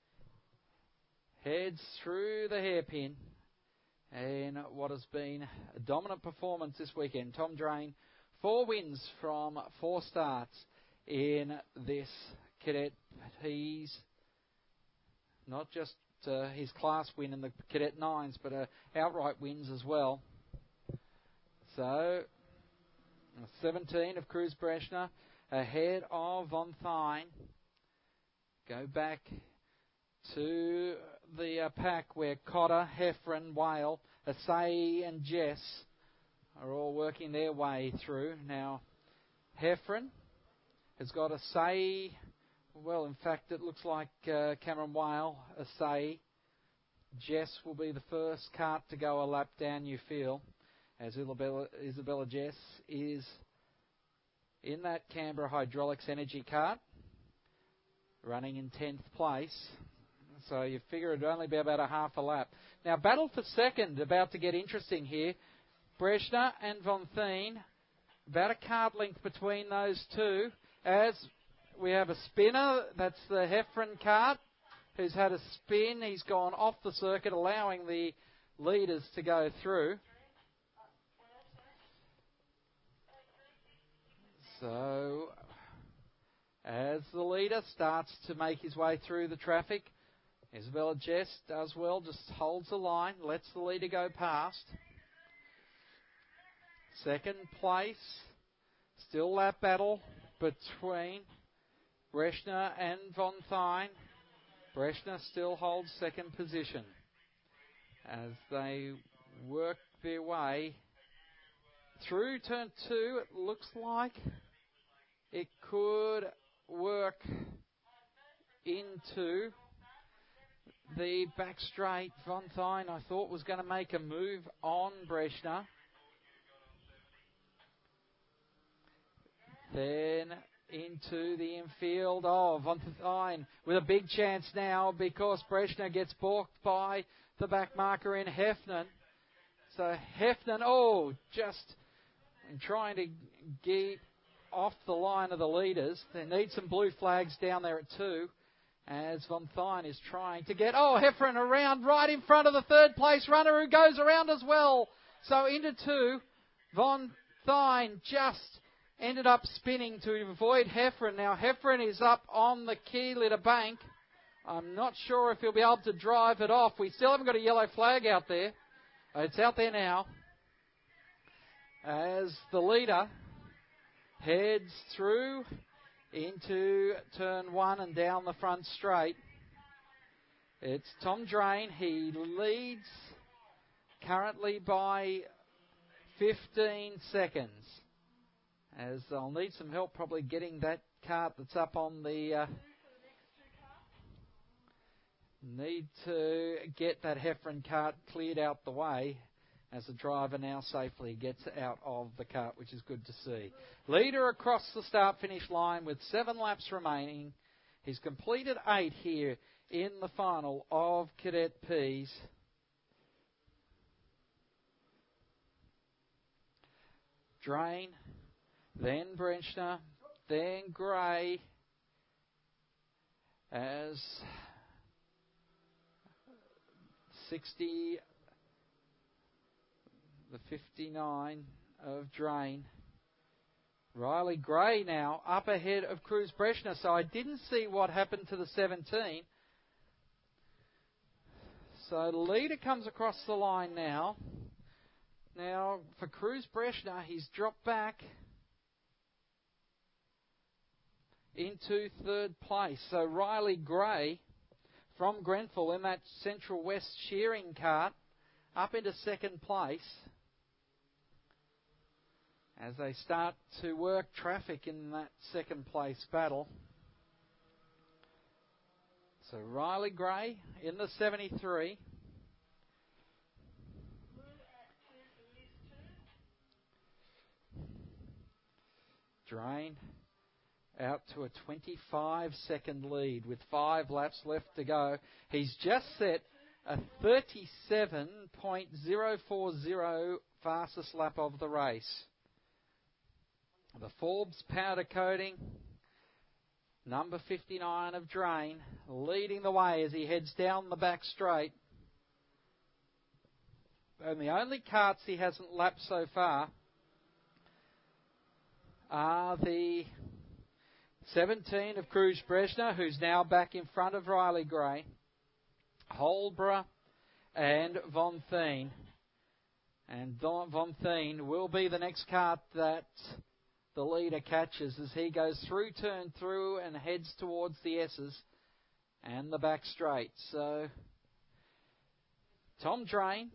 heads through the hairpin in what has been a dominant performance this weekend. Tom Drain, four wins from four starts in this Cadet P's. Not just uh, his class win in the Cadet nines, but uh, outright wins as well. So, seventeen of Cruz Breshner ahead of Von Thien. Go back to the uh, pack where Cotter, Heffron, Whale, Asai and Jess are all working their way through. Now, Heffron has got Asai, well, in fact, it looks like uh, Cameron Whale, Asai. Jess will be the first cart to go a lap down, you feel, as Isabella, Isabella Jess is in that Canberra Hydraulics Energy cart, running in tenth place. So you figure it'd only be about a half a lap. Now, battle for second, about to get interesting here. Breshner and Von Thien, about a cart length between those two, as we have a spinner. That's the Heffron cart, who's had a spin. He's gone off the circuit, allowing the leaders to go through. So, as the leader starts to make his way through the traffic, Isabella Jess does well, just holds the line, lets the leader go past. Second place, still that battle between Breshner and Von Thine. Breshner still holds second position as they work their way through turn two. It looks like it could work into the back straight. Von Thine, I thought, was going to make a move on Breshner. Then into the infield. Oh, Von Thine with a big chance now because Breshner gets balked by the back marker in Heffernan. So Heffernan, oh, just trying to get off the line of the leaders. They need some blue flags down there at two as Von Thine is trying to get, oh, Heffernan around right in front of the third place runner who goes around as well. So into two, Von Thine just ended up spinning to avoid Heffernan. Now Heffernan is up on the key litter bank. I'm not sure if he'll be able to drive it off. We still haven't got a yellow flag out there. It's out there now. As the leader heads through into turn one and down the front straight. It's Tom Drain. He leads currently by fifteen seconds. As they'll need some help probably getting that cart that's up on the... Uh, need to get that Heffernan cart cleared out the way as the driver now safely gets out of the cart, which is good to see. Leader across the start-finish line with seven laps remaining. He's completed eight here in the final of Cadet P's. Drain, then Breshner, then Gray, as sixty, the fifty-nine of Drain. Riley Gray now up ahead of Cruz Breshner, so I didn't see what happened to the seventeen. So the leader comes across the line now. Now for Cruz Breshner, he's dropped back into third place. So Riley Gray from Grenfell in that Central West shearing cart up into second place as they start to work traffic in that second place battle. So Riley Gray in the seventy-three. Drain out to a twenty-five second lead with five laps left to go. He's just set a thirty-seven point zero four zero fastest lap of the race. The Forbes powder coating, number fifty-nine of Drain, leading the way as he heads down the back straight. And the only carts he hasn't lapped so far are the seventeen of Cruz Breshner, who's now back in front of Riley Gray, Holborough and Von Thine. And Von Thine will be the next cart that the leader catches as he goes through turn through and heads towards the S's and the back straight. So Tom Drain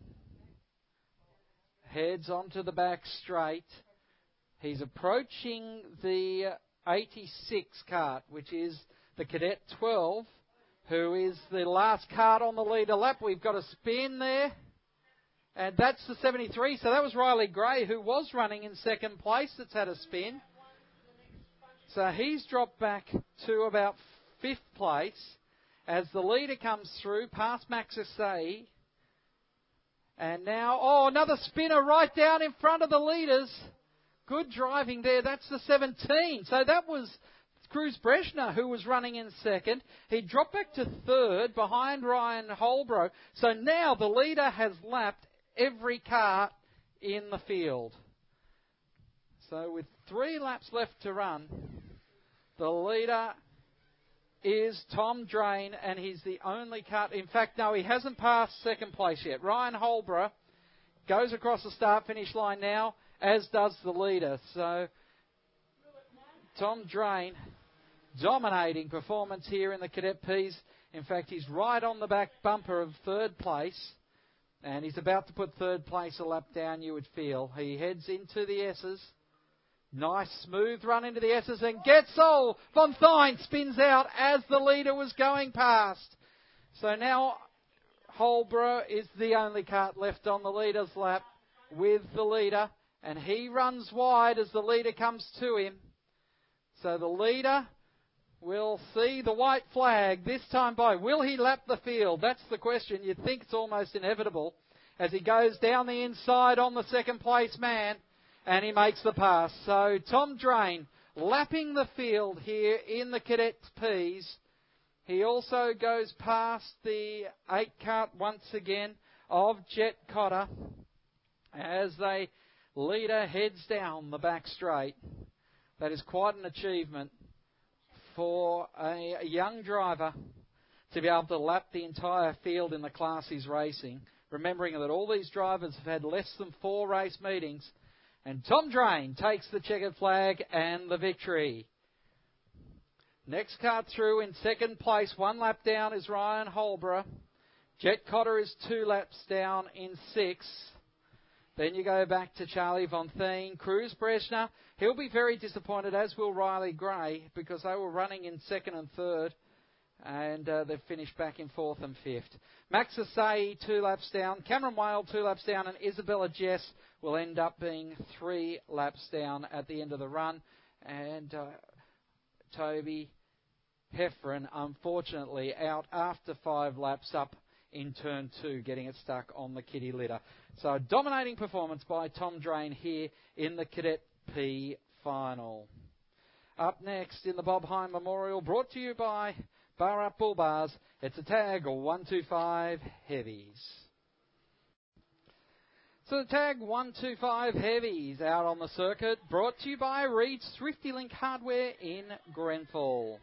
heads onto the back straight. He's approaching the eighty-six cart, which is the Cadet twelve, who is the last cart on the leader lap. We've got a spin there, and that's the seventy-three. So that was Riley Gray, who was running in second place, that's had a spin. So he's dropped back to about fifth place as the leader comes through past Max Assay. And now, oh, another spinner right down in front of the leaders. Good driving there. That's the seventeen. So that was Cruz Breshner who was running in second. He dropped back to third behind Ryan Holbrook. So now the leader has lapped every car in the field. So with three laps left to run, the leader is Tom Drain, and he's the only cut. In fact, no, he hasn't passed second place yet. Ryan Holborough goes across the start-finish line now, as does the leader. So Tom Drain, dominating performance here in the Cadet Ps. In fact, he's right on the back bumper of third place, and he's about to put third place a lap down, you would feel. He heads into the S's. Nice smooth run into the S's, and Getzel von Thyn spins out as the leader was going past. So now Holborough is the only kart left on the leader's lap with the leader, and he runs wide as the leader comes to him. So the leader will see the white flag this time by. Will he lap the field? That's the question. You'd think it's almost inevitable as he goes down the inside on the second place man. And he makes the pass. So Tom Drain lapping the field here in the Cadet Ps. He also goes past the eight kart once again of Jet Cotter as the leader heads down the back straight. That is quite an achievement for a young driver to be able to lap the entire field in the class he's racing. Remembering that all these drivers have had less than four race meetings. And Tom Drain takes the checkered flag and the victory. Next car through in second place, one lap down, is Ryan Holborough. Jet Cotter is two laps down in sixth. Then you go back to Charlie von Thyn. Cruz Brezhner, he'll be very disappointed, as will Riley Gray, because they were running in second and third. And uh, they've finished back in fourth and fifth. Max Asai, two laps down. Cameron Whale, two laps down. And Isabella Jess will end up being three laps down at the end of the run. And uh, Toby Heffron, unfortunately, out after five laps up in turn two, getting it stuck on the kitty litter. So a dominating performance by Tom Drain here in the Cadet P final. Up next in the Bob Hine Memorial, brought to you by Bar Up Bull Bars, it's a tag one two five Heavies. So the tag one two five Heavies out on the circuit, brought to you by Reed's Thrifty Link Hardware in Grenfell.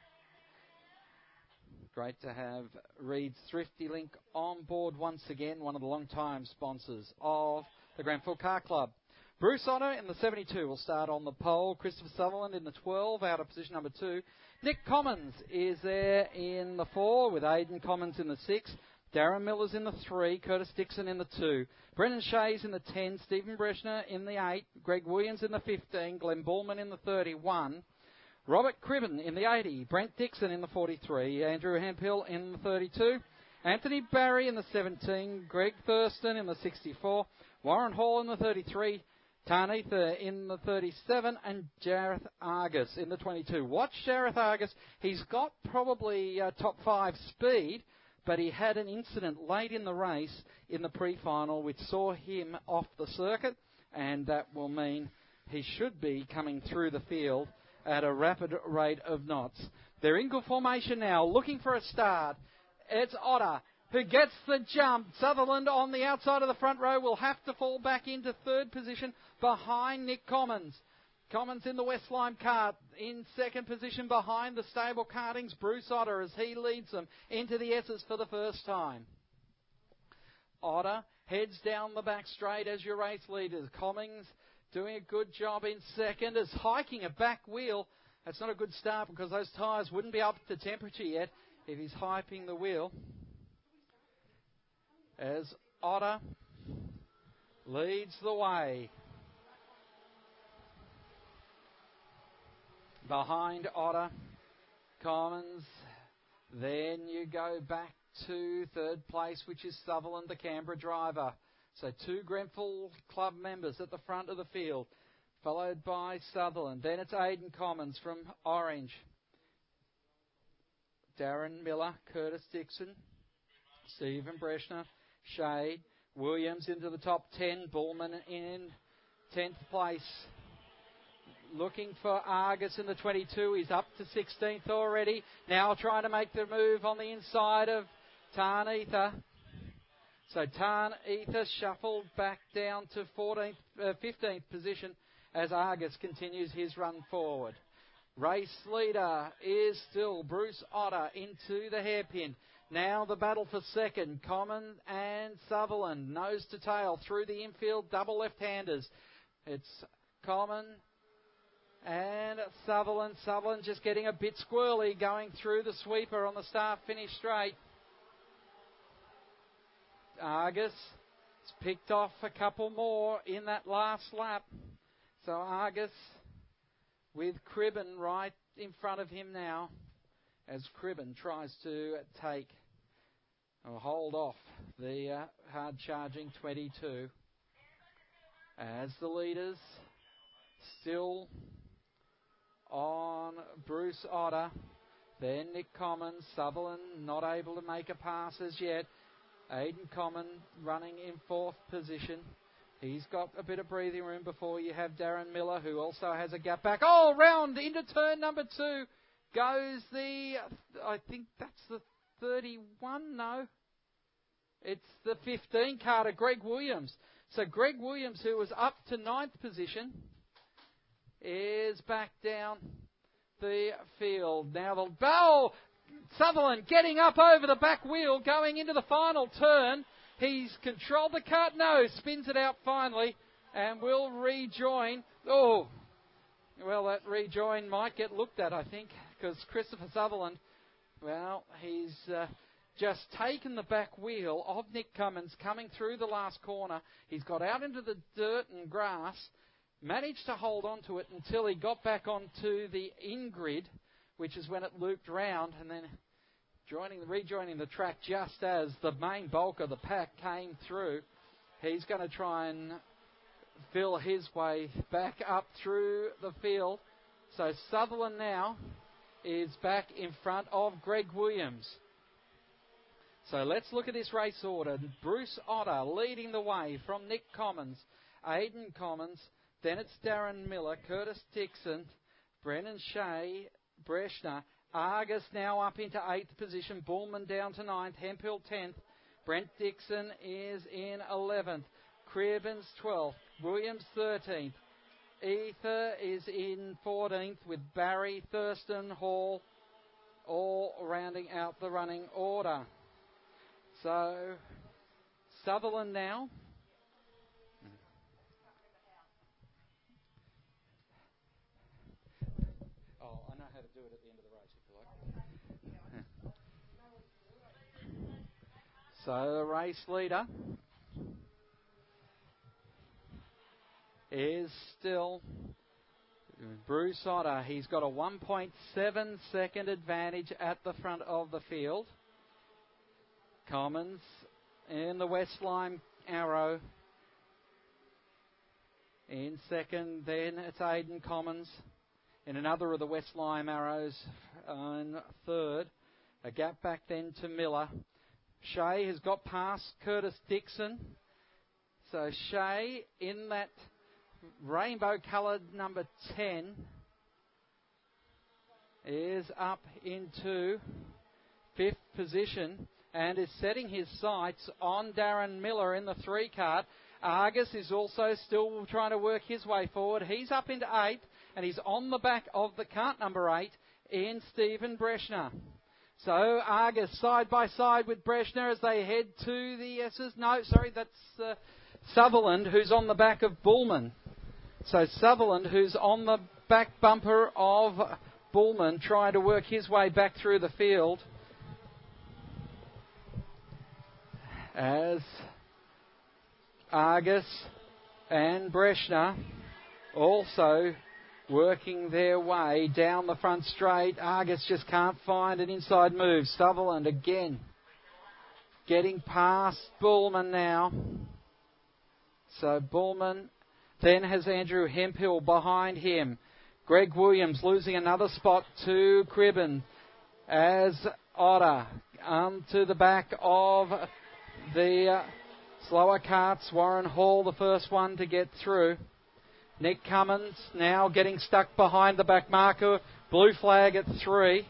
Great to have Reed's Thrifty Link on board once again, one of the long-time sponsors of the Grenfell Car Club. Bruce Otter in the seventy-two will start on the pole. Christopher Sutherland in the twelve, out of position number two. Nick Commons is there in the four, with Aidan Commons in the six. Darren Miller's in the three. Curtis Dixon in the two. Brendan Shays in the ten. Stephen Brezhner in the eight. Greg Williams in the fifteen. Glenn Bullman in the thirty-one. Robert Cribben in the eighty. Brent Dixon in the forty-three. Andrew Hemphill in the thirty-two. Anthony Barry in the seventeen. Greg Thurston in the sixty-four. Warren Hall in the thirty-three. Tarnitha in the thirty-seven, and Jareth Argus in the twenty-two. Watch Jareth Argus. He's got probably uh, top five speed, but he had an incident late in the race in the pre-final which saw him off the circuit, and that will mean he should be coming through the field at a rapid rate of knots. They're in good formation now, looking for a start. It's Otter who gets the jump. Sutherland on the outside of the front row will have to fall back into third position behind Nick Commons. Commons in the Westline kart in second position behind the stable karting's Bruce Otter as he leads them into the S's for the first time. Otter heads down the back straight as your race leaders. Commons doing a good job in second as hiking a back wheel. That's not a good start because those tyres wouldn't be up to temperature yet if he's hyping the wheel. As Otter leads the way. Behind Otter, Commons. Then you go back to third place, which is Sutherland, the Canberra driver. So two Grenfell Club members at the front of the field, followed by Sutherland. Then it's Aidan Commons from Orange. Darren Miller, Curtis Dixon, Stephen Brezhner, Shade, Williams into the top ten, Bullman in tenth place. Looking for Argus in the twenty-two. He's up to sixteenth already. Now trying to make the move on the inside of Tarnitha. So Tarnitha shuffled back down to fourteenth, uh, fifteenth position as Argus continues his run forward. Race leader is still Bruce Otter into the hairpin. Now the battle for second. Common and Sutherland, nose to tail through the infield, double left-handers. It's Common and Sutherland. Sutherland just getting a bit squirrely going through the sweeper on the start-finish straight. Argus has picked off a couple more in that last lap. So Argus with Cribben right in front of him now as Cribben tries to take or hold off the uh, hard-charging twenty-two. As the leaders still on Bruce Otter, then Nick Commons, Sutherland not able to make a pass as yet. Aidan Common running in fourth position. He's got a bit of breathing room before you have Darren Miller, who also has a gap back. Oh, round into turn number two goes the, I think that's the thirty-one, no. It's the fifteen car to Greg Williams. So Greg Williams, who was up to ninth position, is back down the field. Now the bow, Sutherland getting up over the back wheel, going into the final turn. He's controlled the cart. No, spins it out finally and will rejoin. Oh, well, that rejoin might get looked at, I think, because Christopher Sutherland, well, he's uh, just taken the back wheel of Nick Cummins coming through the last corner. He's got out into the dirt and grass, managed to hold on to it until he got back onto the in-grid, which is when it looped round, and then Joining, rejoining the track just as the main bulk of the pack came through. He's going to try and fill his way back up through the field. So Sutherland now is back in front of Greg Williams. So let's look at this race order. Bruce Otter leading the way from Nick Commons, Aidan Commons, then it's Darren Miller, Curtis Dixon, Brennan Shea, Breshner, Argus now up into eighth position. Bullman down to ninth. Hemphill tenth. Brent Dixon is in eleventh. Cribben's twelfth. Williams thirteenth. Ether is in fourteenth with Barry, Thurston, Hall all rounding out the running order. So Sutherland now. Oh, I know how to do it at the end of the race, if you like. So the race leader is still Bruce Otter. He's got a one point seven second advantage at the front of the field. Commons in the West Lime Arrow in second. Then it's Aidan Commons in another of the West Lime Arrows in third. A gap back then to Miller. Shea has got past Curtis Dixon. So Shea in that rainbow coloured number ten is up into fifth position and is setting his sights on Darren Miller in the three cart. Argus is also still trying to work his way forward. He's up into eighth and he's on the back of the cart number eight in Stephen Breshner. So Argus side by side with Breshner as they head to the S's. No, sorry, that's uh, Sutherland who's on the back of Bullman. So Sutherland, who's on the back bumper of Bullman, trying to work his way back through the field. As Argus and Breshner also working their way down the front straight. Argus just can't find an inside move. Sutherland again getting past Bullman now. So Bullman then has Andrew Hemphill behind him. Greg Williams losing another spot to Cribben as Otter onto the back of the uh, slower carts. Warren Hall, the first one to get through. Nick Cummins now getting stuck behind the back marker. Blue flag at three.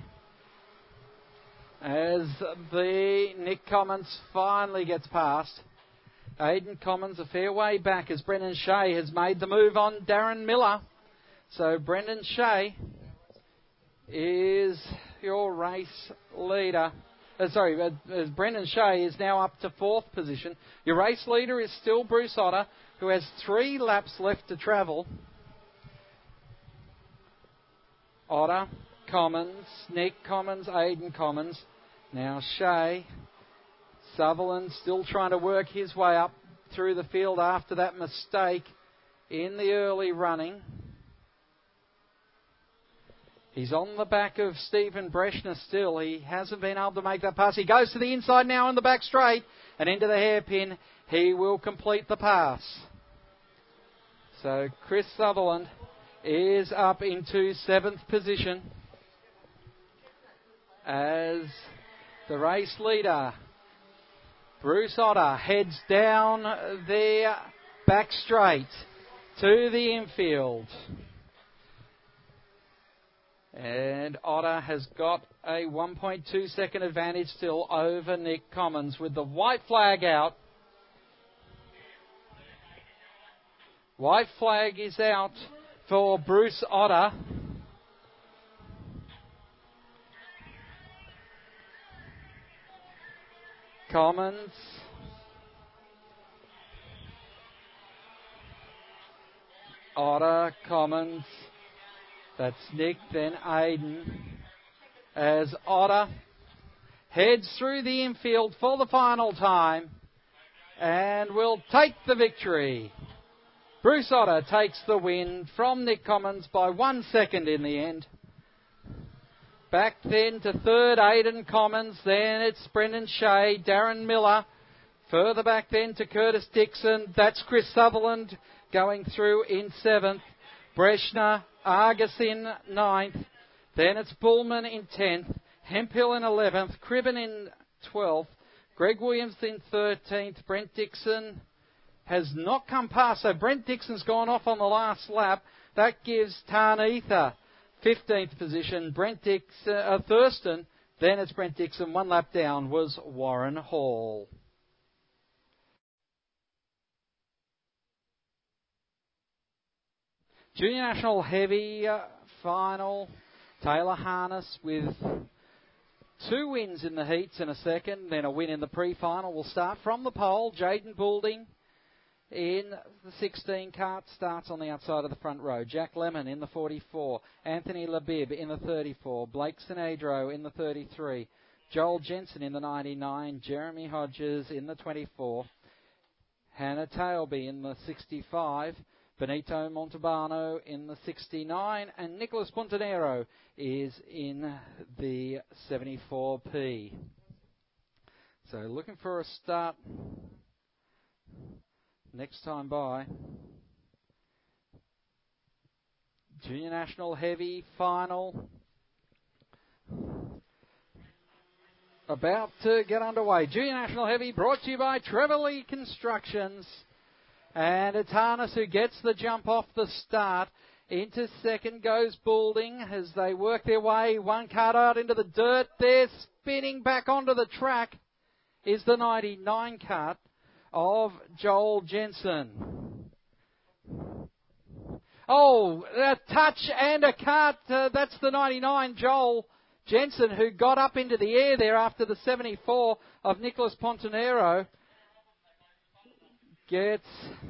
As the Nick Cummins finally gets past. Aidan Commons a fair way back as Brendan Shea has made the move on Darren Miller. So Brendan Shea is your race leader. Uh, sorry, uh, uh, Brendan Shea is now up to fourth position. Your race leader is still Bruce Otter, who has three laps left to travel. Otter, Commons, Nick Commons, Aidan Commons. Now Shea. Sutherland still trying to work his way up through the field after that mistake in the early running. He's on the back of Stephen Breshner still. He hasn't been able to make that pass. He goes to the inside now on the back straight and into the hairpin. He will complete the pass. So Chris Sutherland is up into seventh position as the race leader, Bruce Otter, heads down the back straight to the infield. And Otter has got a one point two second advantage still over Nick Commons with the white flag out. White flag is out for Bruce Otter. Commons. Otter, Commons. That's Nick, then Aidan. As Otter heads through the infield for the final time and will take the victory. Bruce Otter takes the win from Nick Commons by one second in the end. Back then to third, Aidan Commons. Then it's Brendan Shea, Darren Miller. Further back then to Curtis Dixon. That's Chris Sutherland going through in seventh. Breshner, Argus in ninth. Then it's Bullman in tenth. Hemphill in eleventh. Cribben in twelfth. Greg Williams in thirteenth. Brent Dixon has not come past. So Brent Dixon's gone off on the last lap. That gives Tarneitha fifteenth position. Brent Dixon, uh, Thurston, then it's Brent Dixon. One lap down was Warren Hall. Junior National Heavy uh, final. Taylor Harness with two wins in the heats in a second, then a win in the pre-final. We'll start from the pole. Jaden Boulding in the sixteen cart starts on the outside of the front row. Jack Lemon in the forty-four. Anthony Labib in the thirty-four. Blake Sinedro in the thirty-three. Joel Jensen in the ninety-nine. Jeremy Hodges in the twenty-four. Hannah Tailby in the sixty-five. Benito Montalbano in the sixty-nine. And Nicholas Pontanero is in the seventy-four P. So looking for a start next time by. Junior National Heavy final about to get underway. Junior National Heavy brought to you by Trevor Lee Constructions. And it's Harness who gets the jump off the start. Into second goes Boulding as they work their way. One cart out into the dirt. They're spinning back onto the track is the ninety-nine cart of Joel Jensen. Oh, a touch and a cut. Uh, that's the ninety-nine, Joel Jensen, who got up into the air there after the seventy-four of Nicholas Pontanero. Gets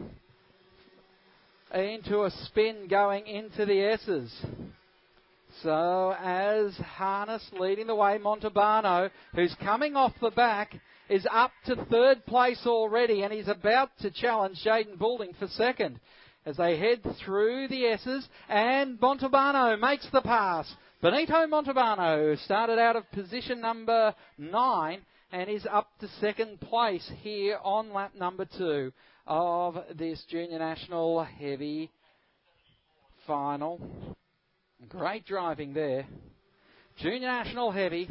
into a spin going into the S's. So as Harness leading the way, Montalbano, who's coming off the back, is up to third place already, and he's about to challenge Jaden Boulding for second as they head through the S's, and Montalbano makes the pass. Benito Montalbano started out of position number nine and is up to second place here on lap number two of this Junior National Heavy final. Great driving there. Junior National Heavy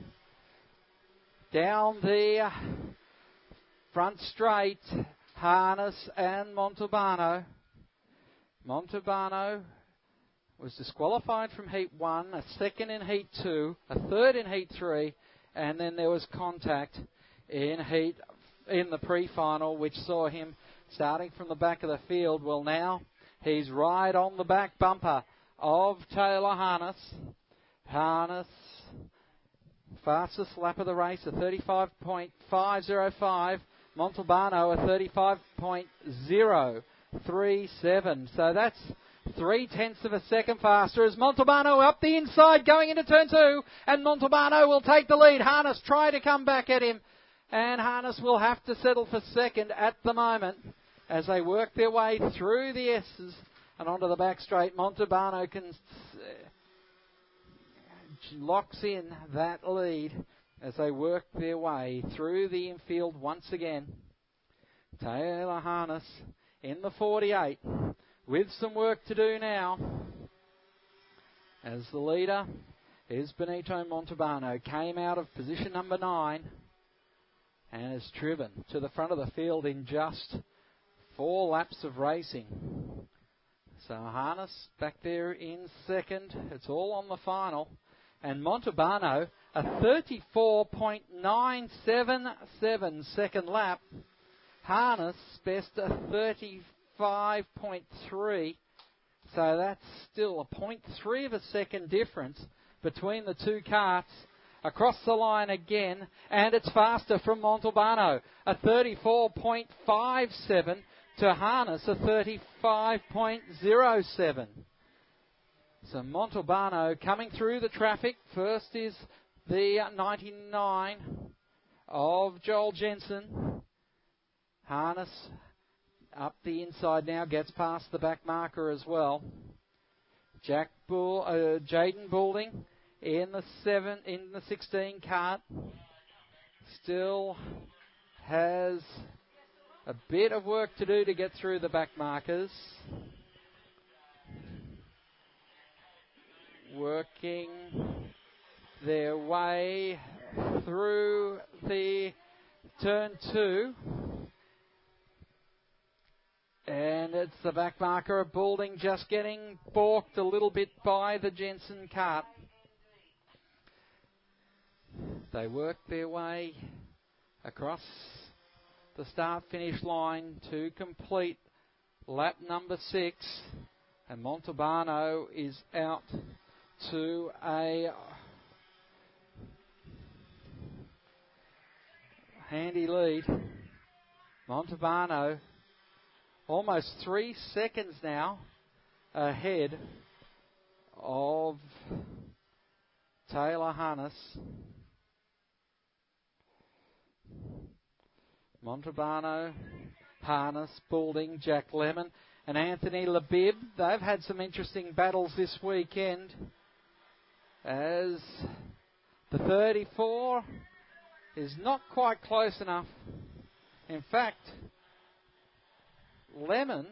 down the front straight, Harness and Montalbano. Montalbano was disqualified from Heat one, a second in Heat two, a third in Heat three, and then there was contact in Heat in the pre-final, which saw him starting from the back of the field. Well, now he's right on the back bumper of Taylor Harness. Harness, fastest lap of the race, a thirty-five point five oh five. Montalbano, a thirty-five point oh three seven. So that's three tenths of a second faster as Montalbano up the inside going into turn two, and Montalbano will take the lead. Harness try to come back at him, and Harness will have to settle for second at the moment as they work their way through the S's and onto the back straight. Montalbano can uh, locks in that lead as they work their way through the infield once again. Taylor Harness in the forty-eight with some work to do now, as the leader is Benito Montalbano. Came out of position number nine and is driven to the front of the field in just four laps of racing. So Harness back there in second. It's all on the final. And Montalbano, a thirty-four point nine seven seven second lap. Harness best a thirty-five point three. So that's still a point three of a second difference between the two carts. Across the line again, and it's faster from Montalbano, a thirty-four point five seven to Harness, a thirty-five point oh seven. So Montalbano coming through the traffic. First is the ninety-nine of Joel Jensen. Harness up the inside now, gets past the back marker as well. Jack Bull, uh, Jaden Boulding in the seven, in the sixteen cart, still has a bit of work to do to get through the back markers. Working their way through the turn two. And it's the back marker of Boulding just getting balked a little bit by the Jensen cart. They work their way across the start-finish line to complete lap number six. And Montalbano is out to a handy lead. Montalbano almost three seconds now ahead of Taylor Harness. Montalbano, Harness, Boulding, Jack Lemon, and Anthony Labib. They've had some interesting battles this weekend, as the thirty-four is not quite close enough. In fact, Lemon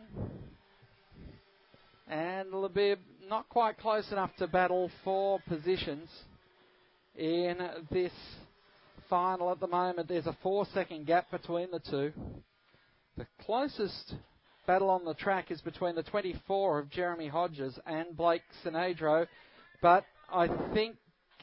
and Labib not quite close enough to battle for positions in this final at the moment. There's a four second gap between the two. The closest battle on the track is between the twenty-four of Jeremy Hodges and Blake Sinedro, but I think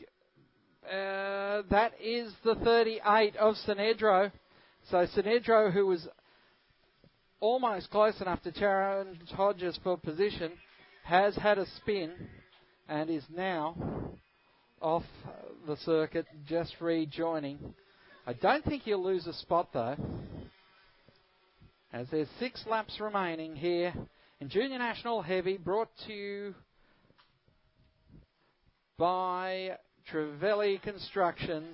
uh, that is the thirty-eight of Sinedro. So Sinedro, who was almost close enough to challenge Hodges for position, has had a spin and is now off the circuit, just rejoining. I don't think he'll lose a spot though, as there's six laps remaining here in Junior National Heavy, brought to you by Treveli Constructions.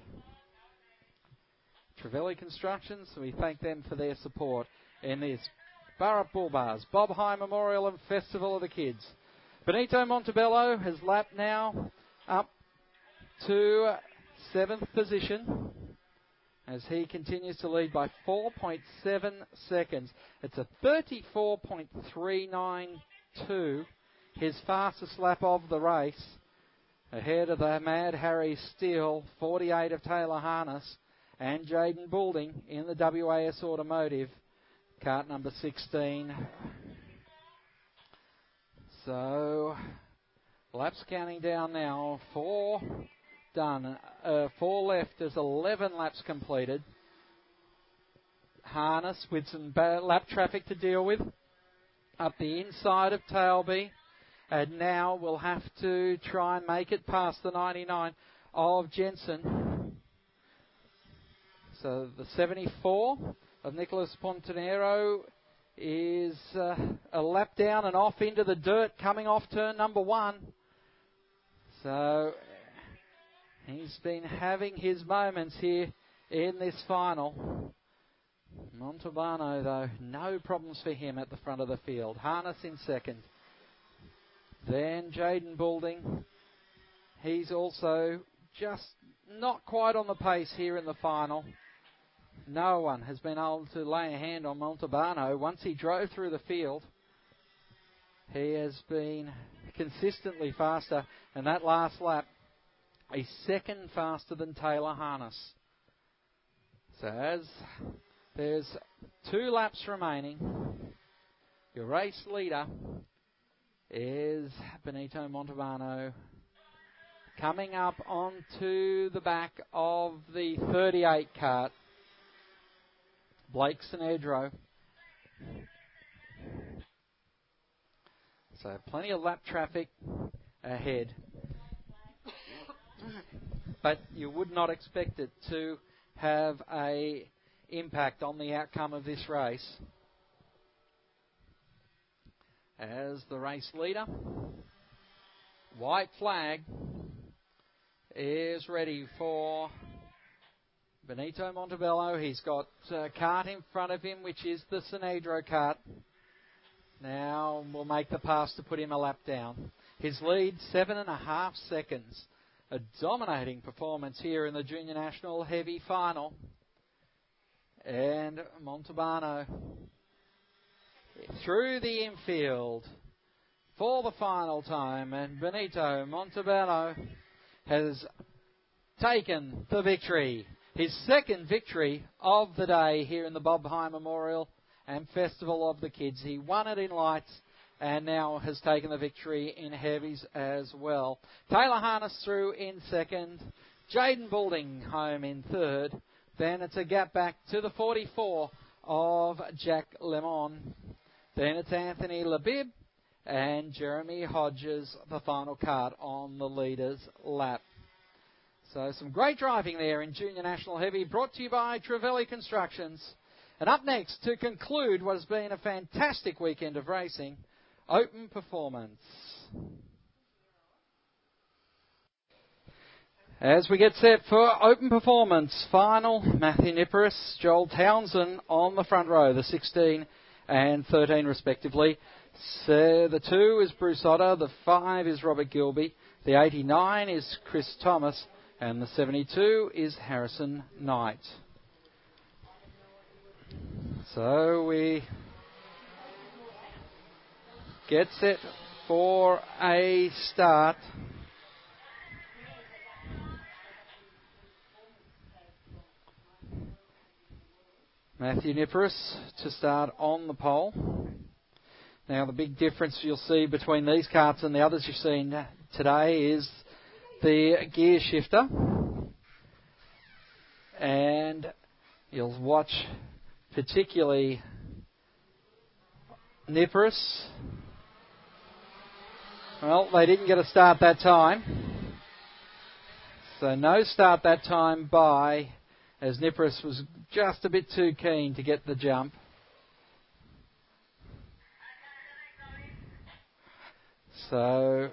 Treveli Constructions, we thank them for their support in this Burrup Bull Bars, Bob High Memorial and Festival of the Kids. Benito Montebello has lapped now up to seventh position as he continues to lead by four point seven seconds. It's a thirty-four point three nine two, his fastest lap of the race, ahead of the Mad Harry Steele, forty-eight of Taylor Harness, and Jaden Boulding in the W A S Automotive, cart number sixteen. So, laps counting down now. Four done. Uh, four left as eleven laps completed. Harness with some ba- lap traffic to deal with up the inside of Tailby. And now we'll have to try and make it past the ninety-nine of Jensen. So the seventy-four of Nicholas Pontanero is uh, a lap down and off into the dirt, coming off turn number one. So he's been having his moments here in this final. Montalbano, though, no problems for him at the front of the field. Harness in second. Then Jaden Boulding. He's also just not quite on the pace here in the final. No one has been able to lay a hand on Montalbano. Once he drove through the field, he has been consistently faster. And that last lap, a second faster than Taylor Harness. So as there's two laps remaining, your race leader is Benito Montalbano, coming up onto the back of the thirty-eight cart, Blake Sinedro. So plenty of lap traffic ahead. But you would not expect it to have a impact on the outcome of this race. As the race leader, white flag is ready for Benito Montebello. He's got a cart in front of him, which is the Sinedro cart. Now we'll make the pass to put him a lap down. His lead, seven and a half seconds. A dominating performance here in the Junior National Heavy Final. And Montalbano through the infield for the final time. And Benito Montalbano has taken the victory. His second victory of the day here in the Bob High Memorial and Festival of the Kids. He won it in lights and now has taken the victory in heavies as well. Taylor Harness through in second. Jaden Boulding home in third. Then it's a gap back to the forty-four of Jack Lemon. Then it's Anthony Labib and Jeremy Hodges, the final cart on the leader's lap. So some great driving there in Junior National Heavy, brought to you by Treveli Constructions. And up next, to conclude what has been a fantastic weekend of racing, Open Performance. As we get set for Open Performance final, Matthew Niparis, Joel Townsend on the front row, the sixteen and thirteen respectively. So the two is Bruce Otter, the five is Robert Gilby, the eighty-nine is Chris Thomas, and the seventy-two is Harrison Knight. So we get set for a start. Matthew Niparis to start on the pole. Now the big difference you'll see between these carts and the others you've seen today is the gear shifter. And you'll watch particularly Niparis. Well, they didn't get a start that time. So no start that time by, as Niparis was just a bit too keen to get the jump. So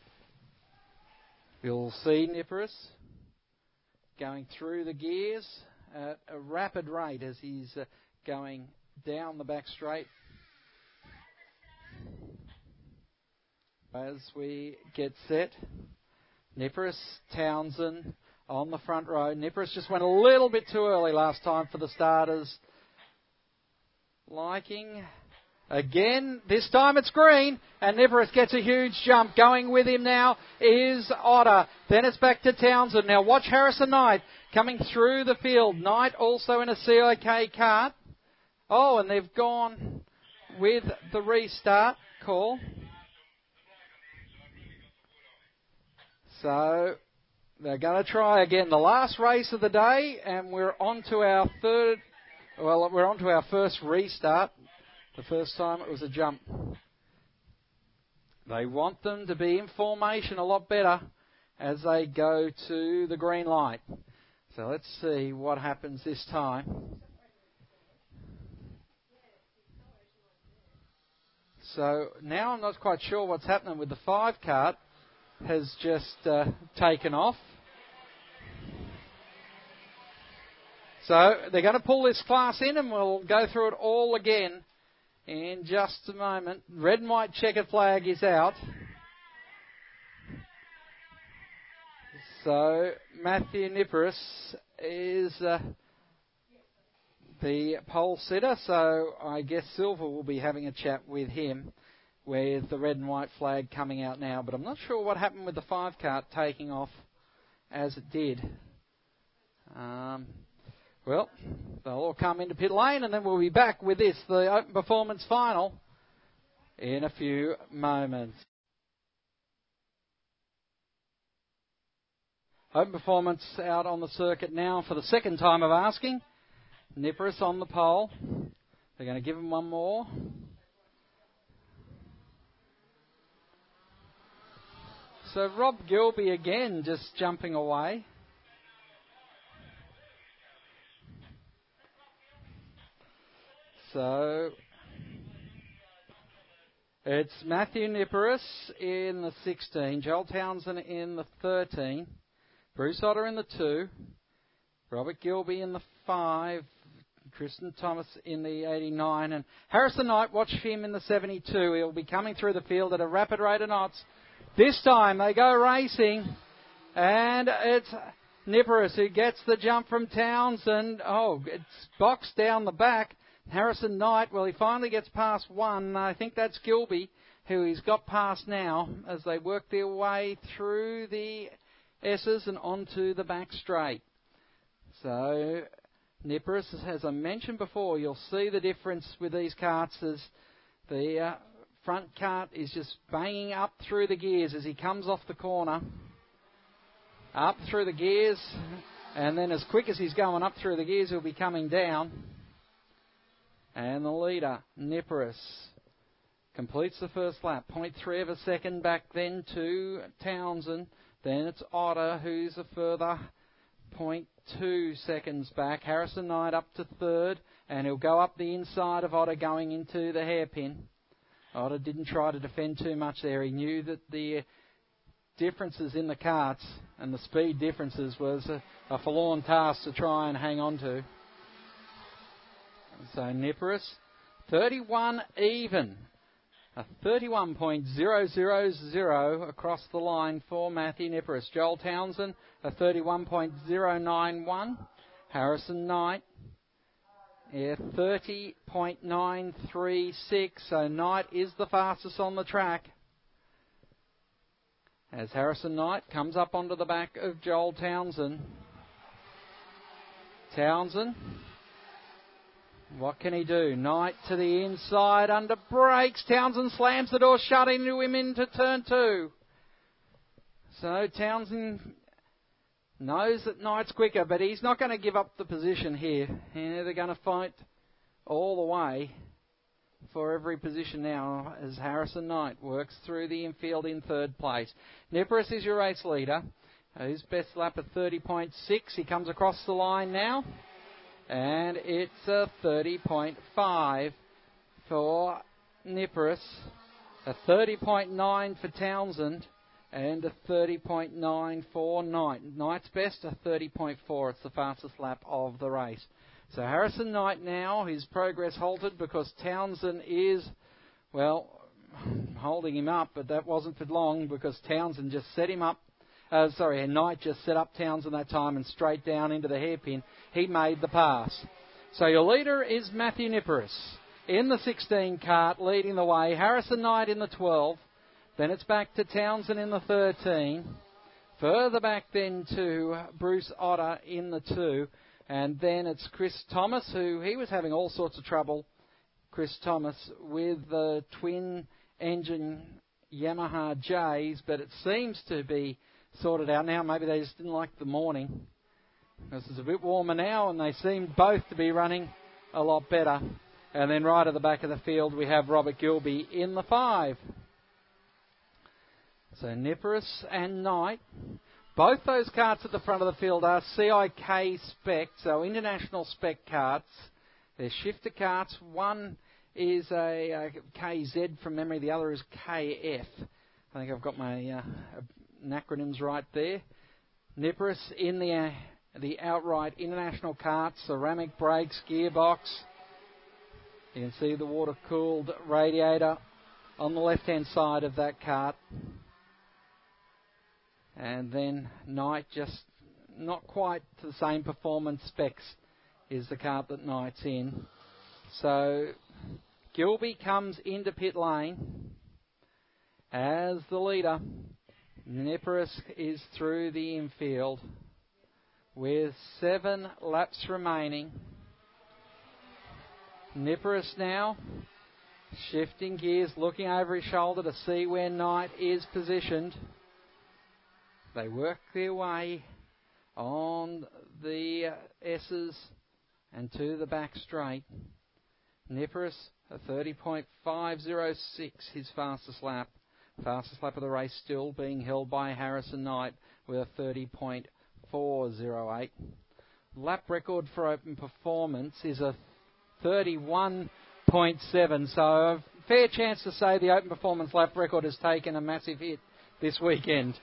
you'll see Niparis going through the gears at a rapid rate as he's uh, going down the back straight. As we get set, Niparis, Townsend on the front row. Niparis just went a little bit too early last time for the starters' liking. Again, this time it's green, and Niparis gets a huge jump. Going with him now is Otter. Then it's back to Townsend. Now watch Harrison Knight coming through the field. Knight also in a C I K cart. Oh, and they've gone with the restart call. So they're going to try again. The last race of the day, and we're on to our third, Well, we're on to our first restart. The first time it was a jump. They want them to be in formation a lot better as they go to the green light. So let's see what happens this time. So now I'm not quite sure what's happening with the five cart. Has just uh, taken off. So they're going to pull this class in and we'll go through it all again in just a moment. Red and white checkered flag is out. So Matthew Niparis is uh, the pole sitter, so I guess Silver will be having a chat with him with the red and white flag coming out now. But I'm not sure what happened with the five cart taking off as it did. Um, well, they'll all come into pit lane and then we'll be back with this, the Open Performance Final, in a few moments. Open Performance out on the circuit now for the second time of asking. Niparis on the pole. They're going to give him one more. So Rob Gilby again just jumping away. So it's Matthew Niparis in the sixteen, Joel Townsend in the thirteen, Bruce Otter in the two, Robert Gilby in the five, Tristan Thomas in the eighty-nine, and Harrison Knight, watch him in the seventy-two. He'll be coming through the field at a rapid rate of knots. This time they go racing, and it's Niparis who gets the jump from Townsend. Oh, it's boxed down the back. Harrison Knight, well, he finally gets past one. I think that's Gilby, who he's got past now as they work their way through the S's and onto the back straight. So Niparis, as I mentioned before, you'll see the difference with these carts as the uh, front cart is just banging up through the gears as he comes off the corner. Up through the gears, and then as quick as he's going up through the gears, he'll be coming down. And the leader, Niparis, completes the first lap. zero point three of a second back then to Townsend. Then it's Otter, who's a further zero point two seconds back. Harrison Knight up to third, and he'll go up the inside of Otter going into the hairpin. Otter didn't try to defend too much there. He knew that the differences in the carts and the speed differences was a, a forlorn task to try and hang on to. So Niparis, thirty-one even. A thirty-one point zero zero zero across the line for Matthew Niparis. Joel Townsend, a thirty-one point zero nine one. Harrison Knight, yeah, thirty point nine three six. So Knight is the fastest on the track. As Harrison Knight comes up onto the back of Joel Townsend. Townsend. What can he do? Knight to the inside, under brakes. Townsend slams the door shut into him into turn two. So Townsend knows that Knight's quicker, but he's not going to give up the position here. Yeah, they're going to fight all the way for every position now as Harrison Knight works through the infield in third place. Niparis is your race leader. His best lap at thirty point six. He comes across the line now. And it's a thirty point five for Niparis, a thirty point nine for Townsend, and a thirty point nine for Knight. Knight's best, a thirty point four. It's the fastest lap of the race. So Harrison Knight now, his progress halted because Townsend is, well, holding him up, but that wasn't for long because Townsend just set him up. Uh, sorry, Knight just set up Townsend that time and straight down into the hairpin. He made the pass. So your leader is Matthew Niparis in the sixteen cart, leading the way. Harrison Knight in the twelve. Then it's back to Townsend in the thirteen. Further back then to Bruce Otter in the two. And then it's Chris Thomas, who he was having all sorts of trouble, Chris Thomas, with the twin-engine Yamaha J's, but it seems to be sorted out now. Maybe they just didn't like the morning. This is a bit warmer now, and they seem both to be running a lot better. And then right at the back of the field, we have Robert Gilby in the five. So Niporus and Knight. Both those carts at the front of the field are C I K spec, so international spec carts. They're shifter carts. One is a, a K Z from memory, the other is K F. I think I've got my uh, acronyms right there. Niporus in the, uh, the outright international carts, ceramic brakes, gearbox. You can see the water-cooled radiator on the left-hand side of that cart. And then Knight just not quite to the same performance specs is the cart that Knight's in. So Gilby comes into pit lane as the leader. Niporus is through the infield with seven laps remaining. Niporus now shifting gears, looking over his shoulder to see where Knight is positioned. They work their way on the S's and to the back straight. Niporus, a thirty point five oh six, his fastest lap. Fastest lap of the race still being held by Harrison Knight with a thirty point four oh eight. Lap record for open performance is a thirty-one point seven, so a fair chance to say the open performance lap record has taken a massive hit this weekend.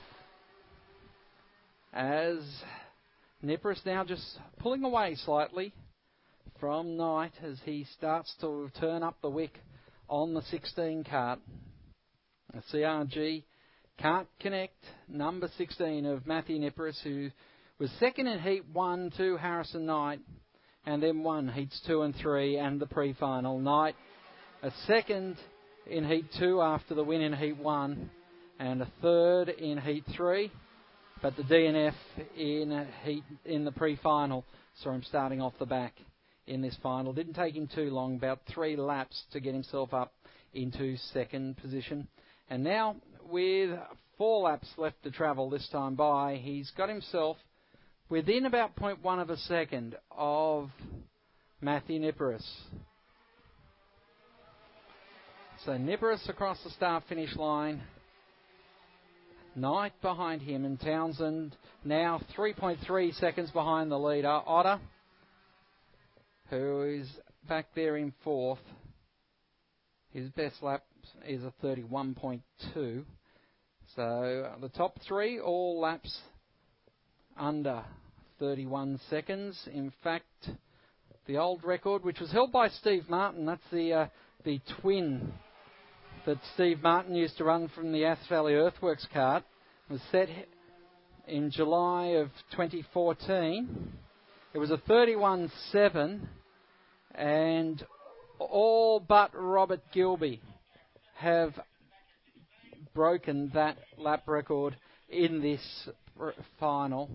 As Niporus now just pulling away slightly from Knight as he starts to turn up the wick on the sixteen cart. The C R G can't connect number sixteen of Matthew Niporus, who was second in heat one to Harrison Knight, and then won heats two and three and the pre-final. Knight a second in heat two after the win in heat one, and a third in heat three. But the D N F in heat in the pre-final saw him starting off the back in this final. Didn't take him too long, about three laps to get himself up into second position. And now, with four laps left to travel this time by, he's got himself within about zero point one of a second of Matthew Niporus. So Niporus across the start-finish line. Knight behind him, and Townsend now three point three seconds behind the leader. Otter, who is back there in fourth. His best lap is a thirty-one point two. So the top three, all laps under thirty-one seconds. In fact, the old record, which was held by Steve Martin, that's the uh, the twin that Steve Martin used to run from the Aths Valley Earthworks cart, was set in July of twenty fourteen. It was a thirty-one seven, and all but Robert Gilby have broken that lap record in this r- final.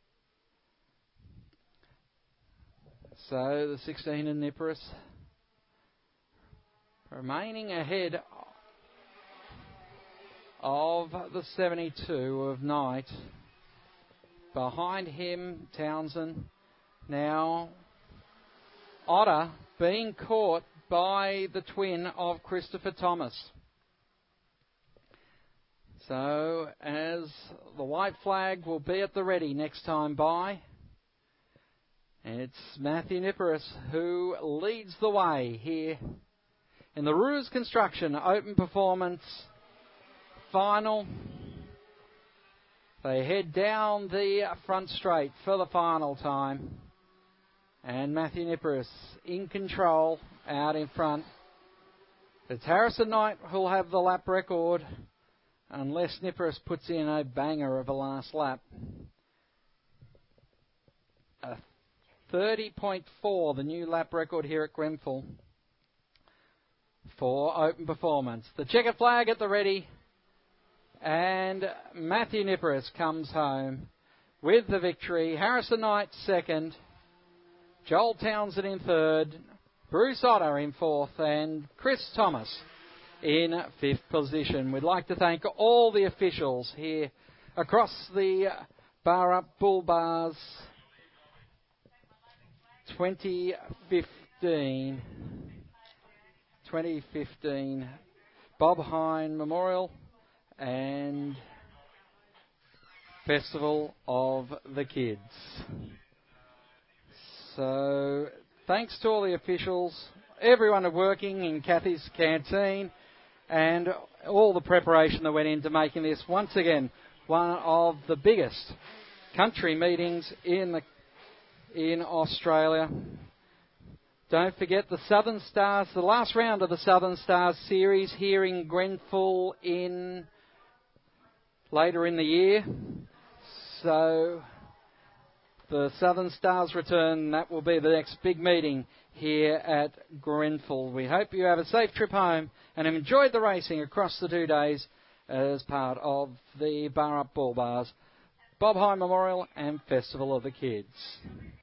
So the sixteen in Niporus remaining ahead of the seventy-two of Knight. Behind him, Townsend. Now, Otter being caught by the twin of Christopher Thomas. So, as the white flag will be at the ready next time by, it's Matthew Niporus who leads the way here in the Ruse Construction Open Performance Final. They head down the front straight for the final time. And Matthew Niporus in control, out in front. It's Harrison Knight who'll have the lap record, unless Niporus puts in a banger of a last lap. A thirty point four, the new lap record here at Grenfell for open performance. The checkered flag at the ready. And Matthew Niporus comes home with the victory. Harrison Knight second. Joel Townsend in third. Bruce Otter in fourth. And Chris Thomas in fifth position. We'd like to thank all the officials here across the Bar Up Bull Bars twenty fifteen, twenty fifteen Bob Hine Memorial and Festival of the Kids. So thanks to all the officials, everyone working in Kathy's canteen, and all the preparation that went into making this once again one of the biggest country meetings in the in Australia. Don't forget the Southern Stars, the last round of the Southern Stars series here in Grenfell in later in the year. So the Southern Stars return, that will be the next big meeting here at Grenfell. We hope you have a safe trip home and have enjoyed the racing across the two days as part of the Bar Up Bull Bars, Bob Hine Memorial and Festival of the Kids.